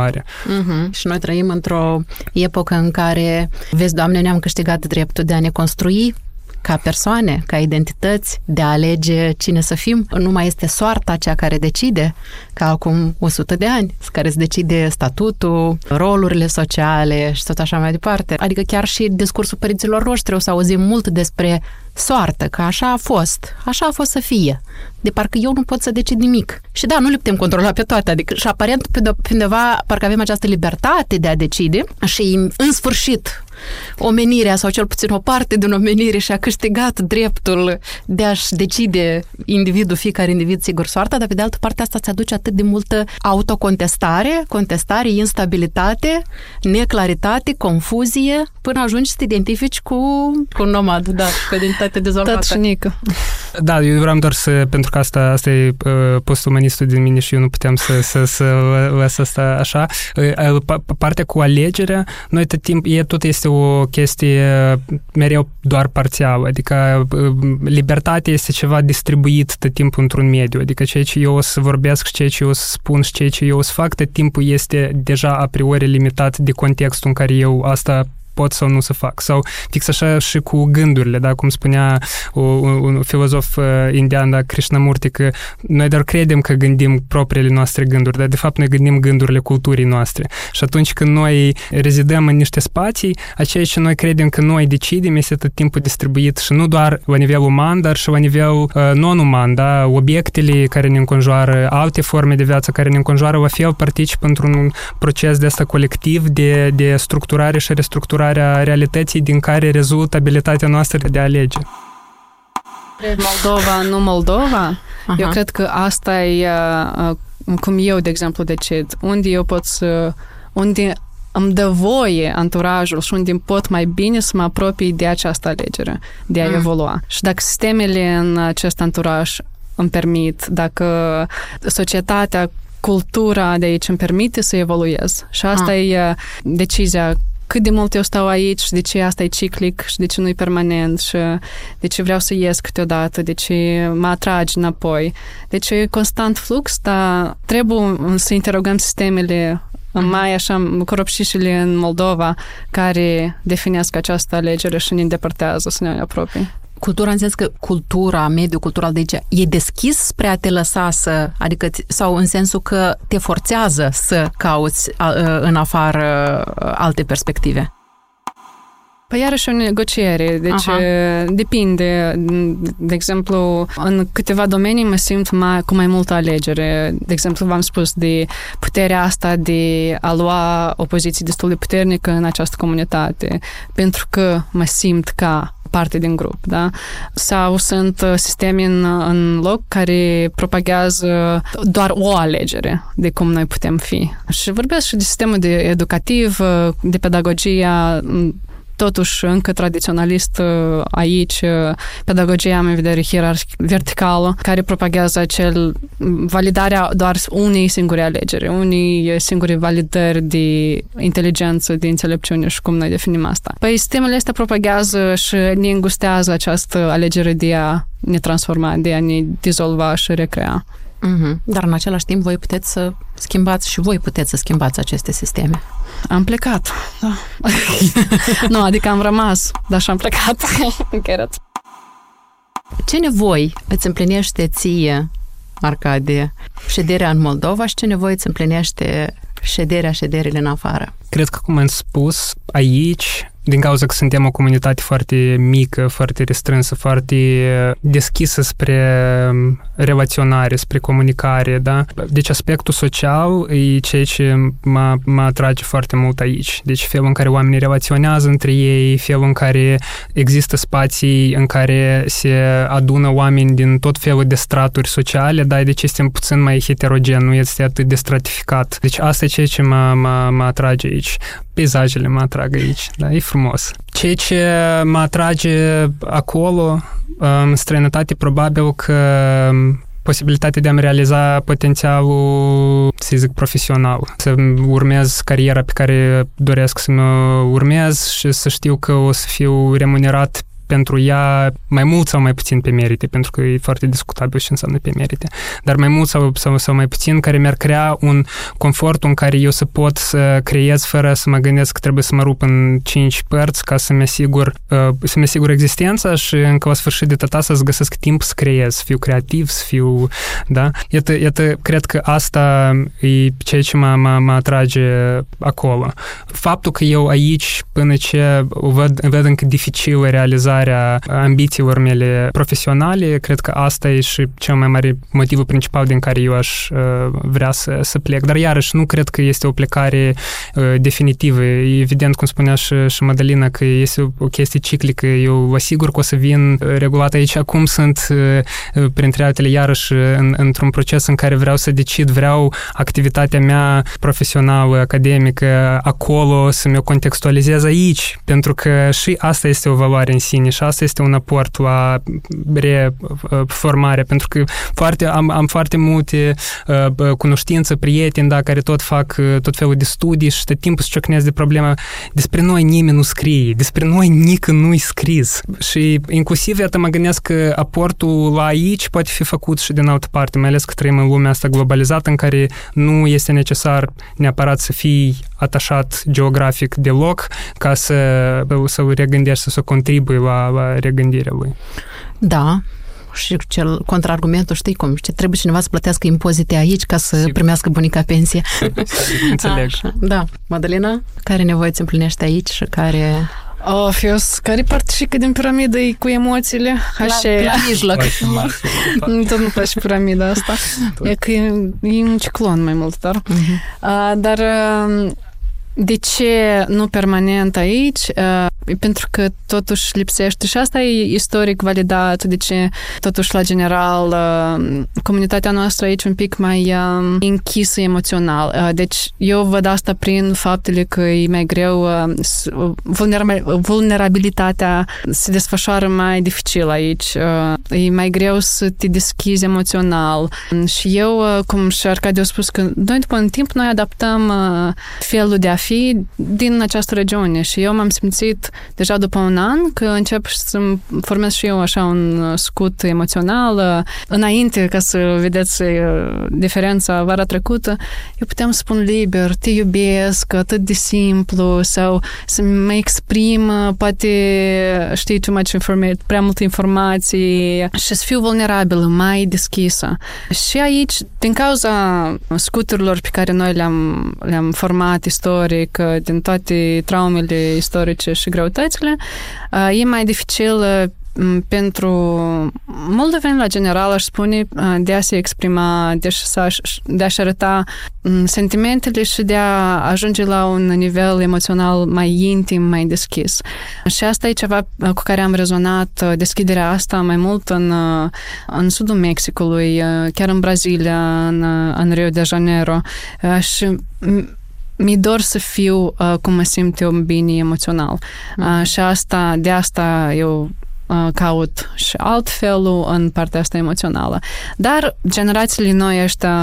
Speaker 2: continuare.
Speaker 3: Și noi trăim într-o epocă în care, vezi, Doamne, ne-am câștigat dreptul de a ne construi ca persoane, ca identități, de a alege cine să fim. Nu mai este soarta cea care decide, ca acum 100 de ani, care îți decide statutul, rolurile sociale și tot așa mai departe. Adică chiar și discursul părinților noștri o să auzim mult despre soartă, că așa a fost să fie. De parcă eu nu pot să decid nimic. Și da, nu le putem controla pe toate, adică și aparent pe undeva parcă avem această libertate de a decide și în sfârșit omenirea, sau cel puțin o parte din omenire, și-a câștigat dreptul de a-și decide fiecare individ sigur soarta, dar pe de altă parte asta îți aduce atât de multă contestare, instabilitate, neclaritate, confuzie, până ajungi să te identifici cu un nomad, da, cu identitate dezvoltată.
Speaker 1: Tatșnică.
Speaker 2: Da, eu vreau doar pentru că asta e postumanistul din mine și eu nu puteam să las asta așa. Partea cu alegerea, noi tot timp, tot este o chestie mereu doar parțială, adică libertatea este ceva distribuit tot timpul într-un mediu, adică ceea ce eu o să vorbesc și ceea ce eu o să spun și ceea ce eu o să fac, tot timpul este deja a priori limitat de contextul în care eu asta pot sau nu să fac. Sau fix așa și cu gândurile, da? Cum spunea un filozof indian, da, Krishnamurti, că noi doar credem că gândim propriile noastre gânduri, dar de fapt noi gândim gândurile culturii noastre. Și atunci când noi rezidăm în niște spații, aceea ce noi credem că noi decidem este tot timpul distribuit și nu doar la nivel uman, dar și la nivel non-uman, da? Obiectele care ne înconjoară, alte forme de viață care ne înconjoară, la fel participă într-un proces de asta colectiv de structurare și restructurare a realității din care rezultă abilitatea noastră de a alege.
Speaker 1: Moldova, nu Moldova?
Speaker 3: Aha.
Speaker 1: Eu cred că asta e cum eu, de exemplu, decid. Unde eu pot unde îmi dă voie anturajul și unde pot mai bine să mă apropii de această alegere, de a evolua. Și dacă sistemele în acest anturaj îmi permit, dacă societatea, cultura de aici îmi permite să evoluez. Și asta e decizia cât de mult eu stau aici și de ce asta e ciclic și de ce nu e permanent și de ce vreau să ies câteodată, de ce mă atragi înapoi. Deci e constant flux, dar trebuie să interogăm sistemele mai așa corupșișile în Moldova care definesc această alegere și ne îndepărtează să ne apropie.
Speaker 3: Cultura în sens că mediul cultural de aici e deschis spre a te lăsa adică, sau în sensul că te forțează să cauți în afară alte perspective?
Speaker 1: Păi iarăși o negociere, deci depinde. De exemplu, în câteva domenii mă simt cu mai multă alegere. De exemplu, v-am spus de puterea asta de a lua o poziție destul de puternică în această comunitate, pentru că mă simt ca parte din grup, da? Sau sunt sisteme în loc care propagează doar o alegere de cum noi putem fi. Și vorbesc și de sistemul educativ, de pedagogia, totuși încă tradiționalist aici, pedagogia am în vedere verticală, care propagează validarea doar unei singure alegeri, unei singure validări de inteligență, de înțelepciune și cum noi definim asta. Păi sistemele astea propagează și ne îngustează această alegere de a ne transforma, de a ne dizolva și recrea.
Speaker 3: Dar în același timp voi puteți să schimbați aceste sisteme.
Speaker 1: Am plecat, da. Nu, adică am rămas, dar și am plecat.
Speaker 3: Ce nevoi îți împlinește ție, Arcadie, șederea în Moldova și ce nevoi îți împlinește șederile în afară?
Speaker 2: Cred că, cum am spus, aici, din cauza că suntem o comunitate foarte mică, foarte restrânsă, foarte deschisă spre relaționare, spre comunicare, da? Deci aspectul social e ceea ce mă atrage foarte mult aici. Deci felul în care oamenii relaționează între ei, felul în care există spații în care se adună oameni din tot felul de straturi sociale, da? Deci este puțin mai heterogen, nu este atât de stratificat. Deci asta e ceea ce mă atrage aici. Peisajele mă atrag aici, da? E frumos. Ceea ce mă atrage acolo, în străinătate, probabil că posibilitatea de a-mi realiza potențialul, să zic, profesional. Să urmez cariera pe care doresc să mă urmez și să știu că o să fiu remunerat pentru ea mai mult sau mai puțin pe merite, pentru că e foarte discutabil ce înseamnă pe merite, dar mai mult sau mai puțin, care mi-ar crea un confort în care eu să pot să creez fără să mă gândesc că trebuie să mă rup în 5 părți ca să-mi asigur existența și încă la sfârșit de tata să-ți găsesc timp să creez, să fiu creativ, să fiu, da? Iată, cred că asta e ceea ce mă atrage acolo. Faptul că eu aici, până ce văd încă dificilă realizarea ambițiilor mele profesionale, cred că asta e și cel mai mare motivul principal din care eu aș vrea să plec. Dar iarăși nu cred că este o plecare definitivă. E evident, cum spunea și Madalina, că este o chestie ciclică. Eu vă asigur că o să vin regulat aici. Acum sunt, printre altele, iarăși într-un proces în care vreau să decid, vreau activitatea mea profesională, academică, acolo, să mi-o contextualizez aici, pentru că și asta este o valoare în sine și asta este un aport la reformare, pentru că am foarte multe cunoștințe, prieteni, da, care tot fac tot felul de studii și tot timpul se ciocnesc de problema despre noi nimeni nu scrie, despre noi nici nu-i scris. Și inclusiv, iată, mă gândesc că aportul la aici poate fi făcut și din altă parte, mai ales că trăim în lumea asta globalizată în care nu este necesar neapărat să fii atașat geografic deloc ca să regândești, să contribui la regândirea lui.
Speaker 3: Da. Și contraargumentul, știi cum? Trebuie cineva să plătească impozite aici ca să primească bunica pensie.
Speaker 2: Înțeleg.
Speaker 3: Da. Madalina, care nevoie îți împlinește aici și care...
Speaker 1: Care parțică din piramidă e cu emoțiile?
Speaker 3: La mijloc.
Speaker 1: Tot nu place piramida asta. E că e un ciclon mai mult, dar... Dar... De ce nu permanent aici? Pentru că totuși lipsește și asta e istoric validat, de ce totuși la general comunitatea noastră aici un pic mai închisă emoțional. Deci eu văd asta prin faptele că e mai greu, vulnerabilitatea se desfășoară mai dificil aici. E mai greu să te deschizi emoțional. Și eu, cum și Arcadiu a spus, că noi după un timp noi adaptăm felul de a fi din această regiune și eu m-am simțit deja după un an că încep să-mi formez și eu așa un scut emoțional. Înainte, ca să vedeți diferența vara trecută, eu puteam să spun liber, te iubesc, atât de simplu, sau să mă exprim, poate știi too much prea multe informații și să fiu vulnerabilă, mai deschisă. Și aici, din cauza scuturilor pe care noi le-am format istoric, din toate traumele istorice și greutățile, e mai dificil pentru moldoveni la general, aș spune, de a se exprima, de a-și arăta sentimentele și de a ajunge la un nivel emoțional mai intim, mai deschis. Și asta e ceva cu care am rezonat, deschiderea asta mai mult în sudul Mexicului, chiar în Brazilia, în Rio de Janeiro. Și mi-e dor să fiu cum mă simt eu bine emoțional. Și de asta eu caut și altfelul în partea asta emoțională. Dar generațiile noi ăștia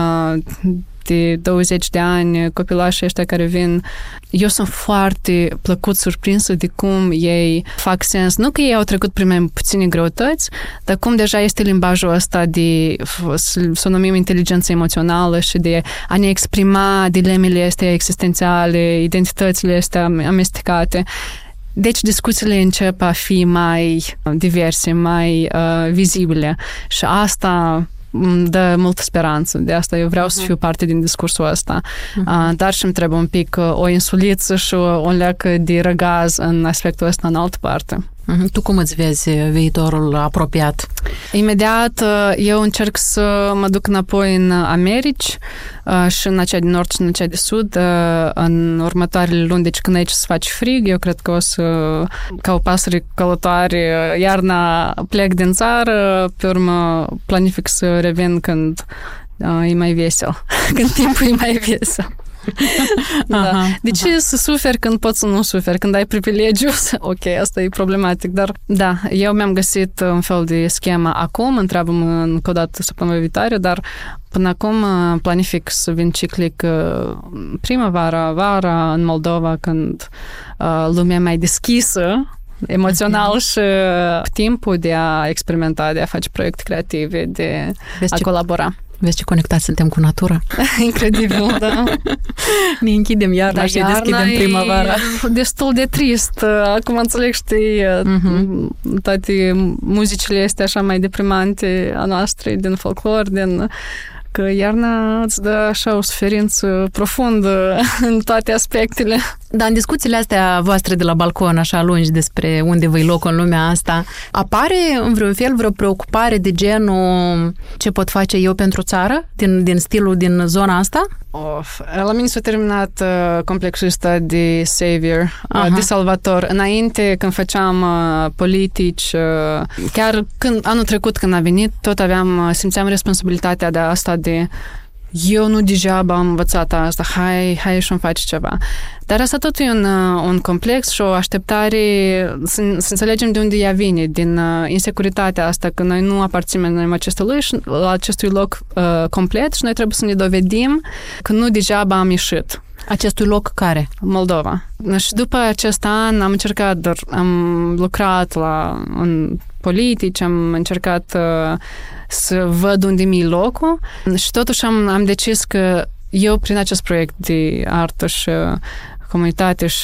Speaker 1: de 20 de ani, copilașii ăștia care vin, eu sunt foarte plăcut surprinsă de cum ei fac sens. Nu că ei au trecut prin mai puține greutăți, dar cum deja este limbajul ăsta de, să o numim, inteligență emoțională și de a ne exprima dilemele astea existențiale, identitățile astea amestecate. Deci discuțiile încep a fi mai diverse, mai vizibile și asta dă multă speranță. De asta eu vreau să fiu parte din discursul ăsta. Dar și-mi trebuie un pic o insuliță și un leacă de răgaz în aspectul ăsta în altă parte.
Speaker 3: Tu cum îți vezi viitorul apropiat?
Speaker 1: Imediat eu încerc să mă duc înapoi în Americi și în acea din nord și în acea de sud în următoarele luni. Deci când aici se face frig, eu cred că o să, ca o pasăre călătoare, iarna plec din țară, pe urmă planific să revin când e mai vesel, când timpul e mai vesel. Da. De ce să suferi când poți să nu suferi? Când ai privilegiu? Ok, asta e problematic, dar da, eu mi-am găsit un fel de schemă acum, întreabă-mă încă o dată săptămâna viitoare, dar până acum planific să vin ciclic primăvara, vara în Moldova, când lumea e mai deschisă emoțional și timpul de a experimenta, de a face proiecte creative, de a colabora.
Speaker 3: Vezi ce conectați suntem cu natura?
Speaker 1: Incredibil, da.
Speaker 3: Ne închidem iarna și deschidem primăvara.
Speaker 1: Destul de trist. Acum înțeleg, știi, toate muzicile astea așa mai deprimante a noastră, din folclor, că iarna îți dă așa o suferință profundă în toate aspectele.
Speaker 3: Dar în discuțiile astea voastre de la balcon, așa lungi, despre unde vă-i loc în lumea asta, apare în vreun fel vreo preocupare de genul ce pot face eu pentru țară? Din stilul din zona asta?
Speaker 1: La mine s-a terminat complexul ăsta de savior, de salvator. Înainte, când făceam politici, chiar anul trecut când a venit, tot simțeam responsabilitatea de asta de eu nu degeaba am învățat asta, hai și-mi faci ceva. Dar asta tot e un complex și o așteptare să înțelegem de unde ea vine, din insecuritatea asta, că noi nu aparținem acestui loc complet și noi trebuie să ne dovedim că nu degeaba am ieșit.
Speaker 3: Acestui loc care?
Speaker 1: Moldova. Și după acest an am încercat, am lucrat în politici, am încercat să văd unde mi-e locul și totuși am decis că eu, prin acest proiect de artă și comunitate și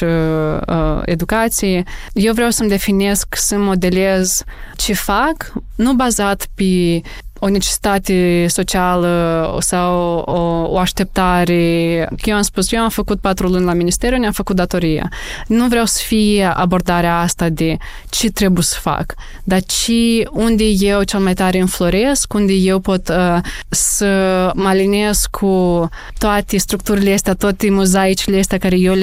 Speaker 1: educație, eu vreau să-mi definesc, să modelez ce fac, nu bazat pe o necesitate socială sau o așteptare. Eu am spus, eu am făcut 4 luni la ministeriu, ne-am făcut datoria. Nu vreau să fie abordarea asta de ce trebuie să fac, dar unde eu cel mai tare înfloresc, unde eu pot să mă aliniez cu toate structurile astea, toate mozaicile astea care eu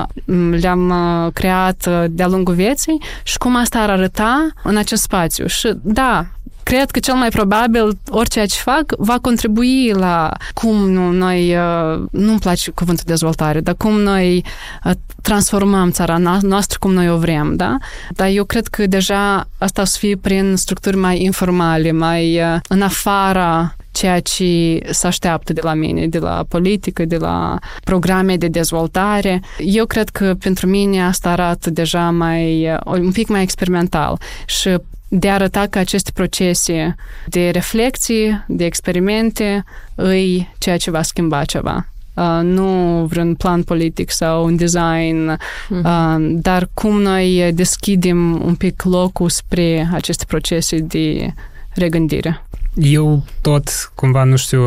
Speaker 1: le-am creat de-a lungul vieții și cum asta ar arăta în acest spațiu. Și da, cred că cel mai probabil orice ce fac va contribui la cum noi, nu-mi place cuvântul dezvoltare, dar cum noi transformăm țara noastră cum noi o vrem, da? Dar eu cred că deja asta o să fie prin structuri mai informale, mai în afara ceea ce se așteaptă de la mine, de la politică, de la programe de dezvoltare. Eu cred că pentru mine asta arată deja un pic mai experimental și de a arăta că aceste procese de reflexie, de experimente, îi ceea ce va schimba ceva. Nu vreun plan politic sau un design, dar cum noi deschidem un pic locul spre aceste procese de regândire.
Speaker 2: Eu tot, cumva, nu știu,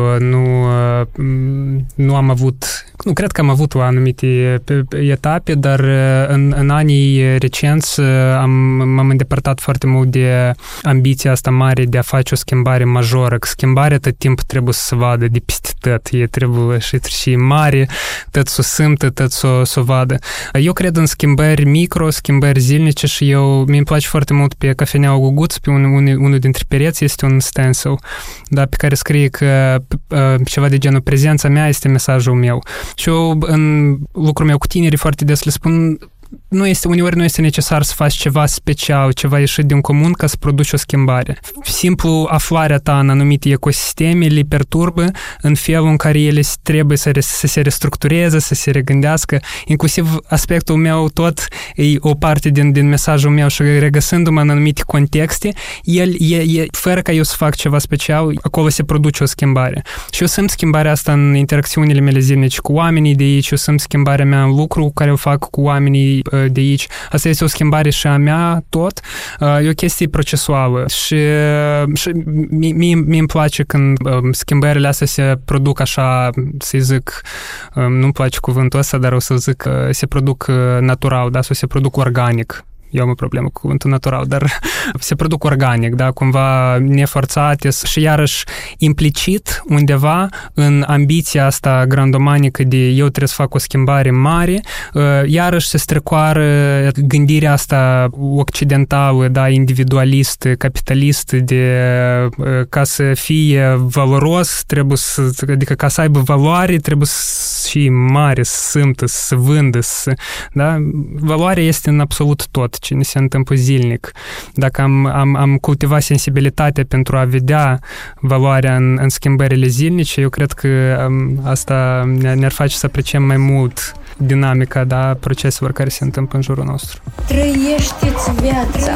Speaker 2: nu am avut, nu cred că am avut o anumite etape, dar în anii recenți m-am îndepărtat foarte mult de ambiția asta mare de a face o schimbare majoră, că schimbarea tot timpul trebuie să se vadă de peste tot, e trebuie și mare, tot să o simtă, tot să o vadă. Eu cred în schimbări micro, schimbări zilnice și mi-mi place foarte mult pe cafeneaua Guguț, pe unul dintre pereți este un stencil, da, pe care scrie că ceva de genul prezența mea este mesajul meu. Și eu în lucrul meu cu tinerii foarte des le spun uneori nu este necesar să faci ceva special, ceva ieșit din comun ca să produci o schimbare. Simplu aflarea ta în anumite ecosisteme le perturbă în felul în care ele trebuie să se restructureze, să se regândească. Inclusiv aspectul meu tot e o parte din mesajul meu și regăsându-mă în anumite contexte, fără ca eu să fac ceva special, acolo se produce o schimbare. Și eu simt schimbarea asta în interacțiunile mele zilnice cu oamenii de aici, eu simt schimbarea mea în lucru care o fac cu oamenii de aici. Asta este o schimbare și a mea tot. E o chestie procesuală și mie îmi place când schimbările astea se produc așa, să zic, nu-mi place cuvântul ăsta, dar o să zic se produc natural, da, sau se produc organic. Eu am o problemă cu cuvântul natural, dar se produc organic, da, cumva neforțate și iarăși implicit undeva în ambiția asta grandomanică de eu trebuie să fac o schimbare mare, iarăși se strecoară gândirea asta occidentală, da, individualistă, capitalistă, de ca să fie valoros, adică ca să aibă valoare, trebuie să și mare, să simtă, să vândă, da? Valoarea este în absolut tot ce ne se întâmplă zilnic. Dacă am cultivat sensibilitatea pentru a vedea valoarea în schimbările zilnice, eu cred că asta ne-ar face să apreciem mai mult dinamica, da, proceselor care se întâmplă în jurul nostru.
Speaker 5: Trăiește-ți viața,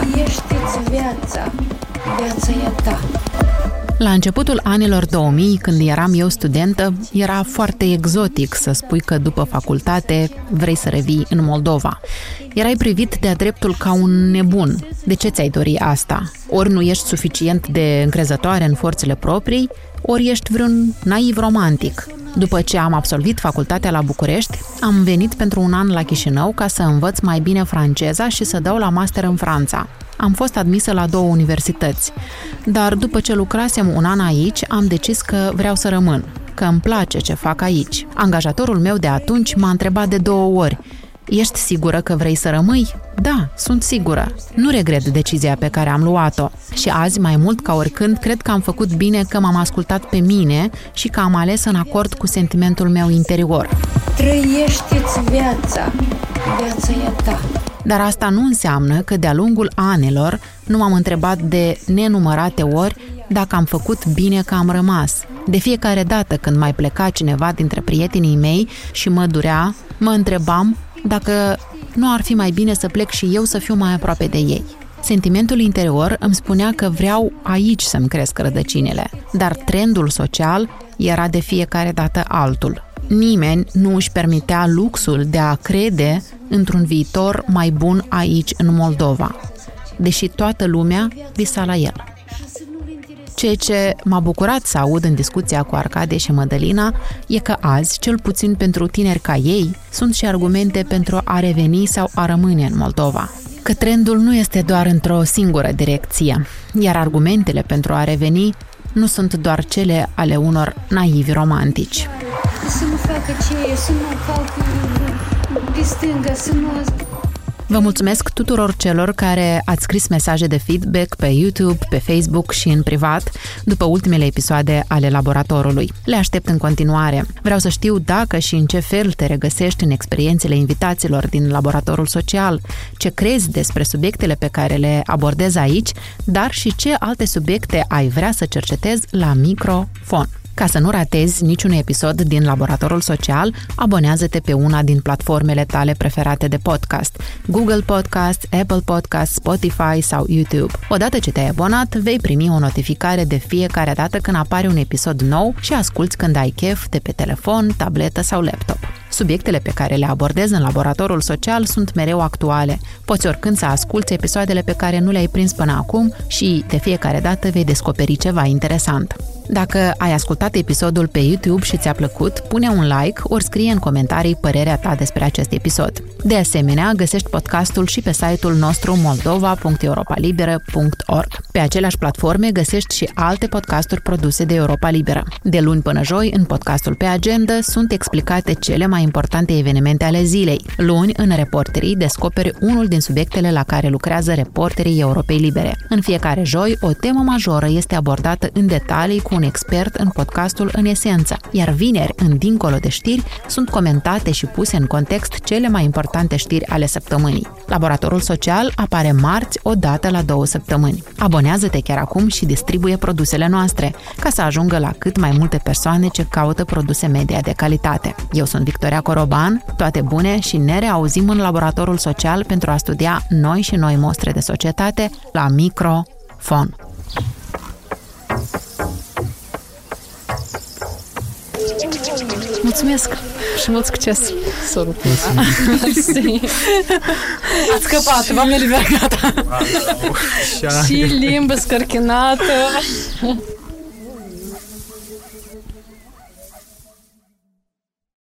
Speaker 5: viața e a ta.
Speaker 3: La începutul anilor 2000, când eram eu studentă, era foarte exotic să spui că după facultate vrei să revii în Moldova. Erai privit de-a dreptul ca un nebun. De ce ți-ai dori asta? Ori nu ești suficient de încrezătoare în forțele proprii, ori ești vreun naiv romantic. După ce am absolvit facultatea la București, am venit pentru un an la Chișinău ca să învăț mai bine franceza și să dau la master în Franța. Am fost admisă la 2 universități, dar după ce lucrasem un an aici, am decis că vreau să rămân, că îmi place ce fac aici. Angajatorul meu de atunci m-a întrebat de 2 ori: ești sigură că vrei să rămâi? Da, sunt sigură. Nu regret decizia pe care am luat-o. Și azi, mai mult ca oricând, cred că am făcut bine că m-am ascultat pe mine și că am ales în acord cu sentimentul meu interior.
Speaker 5: Trăiește-ți viața e a ta.
Speaker 3: Dar asta nu înseamnă că de-a lungul anilor nu m-am întrebat de nenumărate ori dacă am făcut bine că am rămas. De fiecare dată când mai pleca cineva dintre prietenii mei și mă durea, mă întrebam dacă nu ar fi mai bine să plec și eu să fiu mai aproape de ei. Sentimentul interior îmi spunea că vreau aici să-mi cresc rădăcinile, dar trendul social era de fiecare dată altul. Nimeni nu își permitea luxul de a crede într-un viitor mai bun aici, în Moldova, deși toată lumea visa la el. Ceea ce m-a bucurat să aud în discuția cu Arcade și Mădălina e că azi, cel puțin pentru tineri ca ei, sunt și argumente pentru a reveni sau a rămâne în Moldova. Că trendul nu este doar într-o singură direcție, iar argumentele pentru a reveni nu sunt doar cele ale unor naivi romantici.
Speaker 5: Să nu facă ce, să nu calcă pe stânga, să nu...
Speaker 3: Vă mulțumesc tuturor celor care ați scris mesaje de feedback pe YouTube, pe Facebook și în privat după ultimele episoade ale Laboratorului. Le aștept în continuare. Vreau să știu dacă și în ce fel te regăsești în experiențele invitaților din Laboratorul Social, ce crezi despre subiectele pe care le abordez aici, dar și ce alte subiecte ai vrea să cercetezi la microfon. Ca să nu ratezi niciun episod din Laboratorul Social, abonează-te pe una din platformele tale preferate de podcast: Google Podcast, Apple Podcast, Spotify sau YouTube. Odată ce te-ai abonat, vei primi o notificare de fiecare dată când apare un episod nou și asculți când ai chef de pe telefon, tabletă sau laptop. Subiectele pe care le abordez în Laboratorul Social sunt mereu actuale. Poți oricând să asculți episoadele pe care nu le-ai prins până acum și de fiecare dată vei descoperi ceva interesant. Dacă ai ascultat episodul pe YouTube și ți-a plăcut, pune un like ori scrie în comentarii părerea ta despre acest episod. De asemenea, găsești podcastul și pe site-ul nostru moldova.europalibera.org. Pe aceleași platforme găsești și alte podcasturi produse de Europa Liberă. De luni până joi, în podcastul Pe Agenda, sunt explicate cele mai importante evenimente ale zilei. Luni, în Reporterii, descoperi unul din subiectele la care lucrează reporterii Europei Libere. În fiecare joi, o temă majoră este abordată în detalii cu un expert în podcastul În Esență, iar vineri, în Dincolo de știri, sunt comentate și puse în context cele mai importante știri ale săptămânii. Laboratorul Social apare marți o dată la 2 săptămâni. Abonează-te chiar acum și distribuie produsele noastre, ca să ajungă la cât mai multe persoane ce caută produse media de calitate. Eu sunt Victoria Coroban, toate bune și ne reauzim în Laboratorul Social pentru a studia noi și noi mostre de societate la microfon.
Speaker 1: Mulțumesc și mult succes! Ați scăpat, v-am eliberat, gata! Și limbă scărchinată!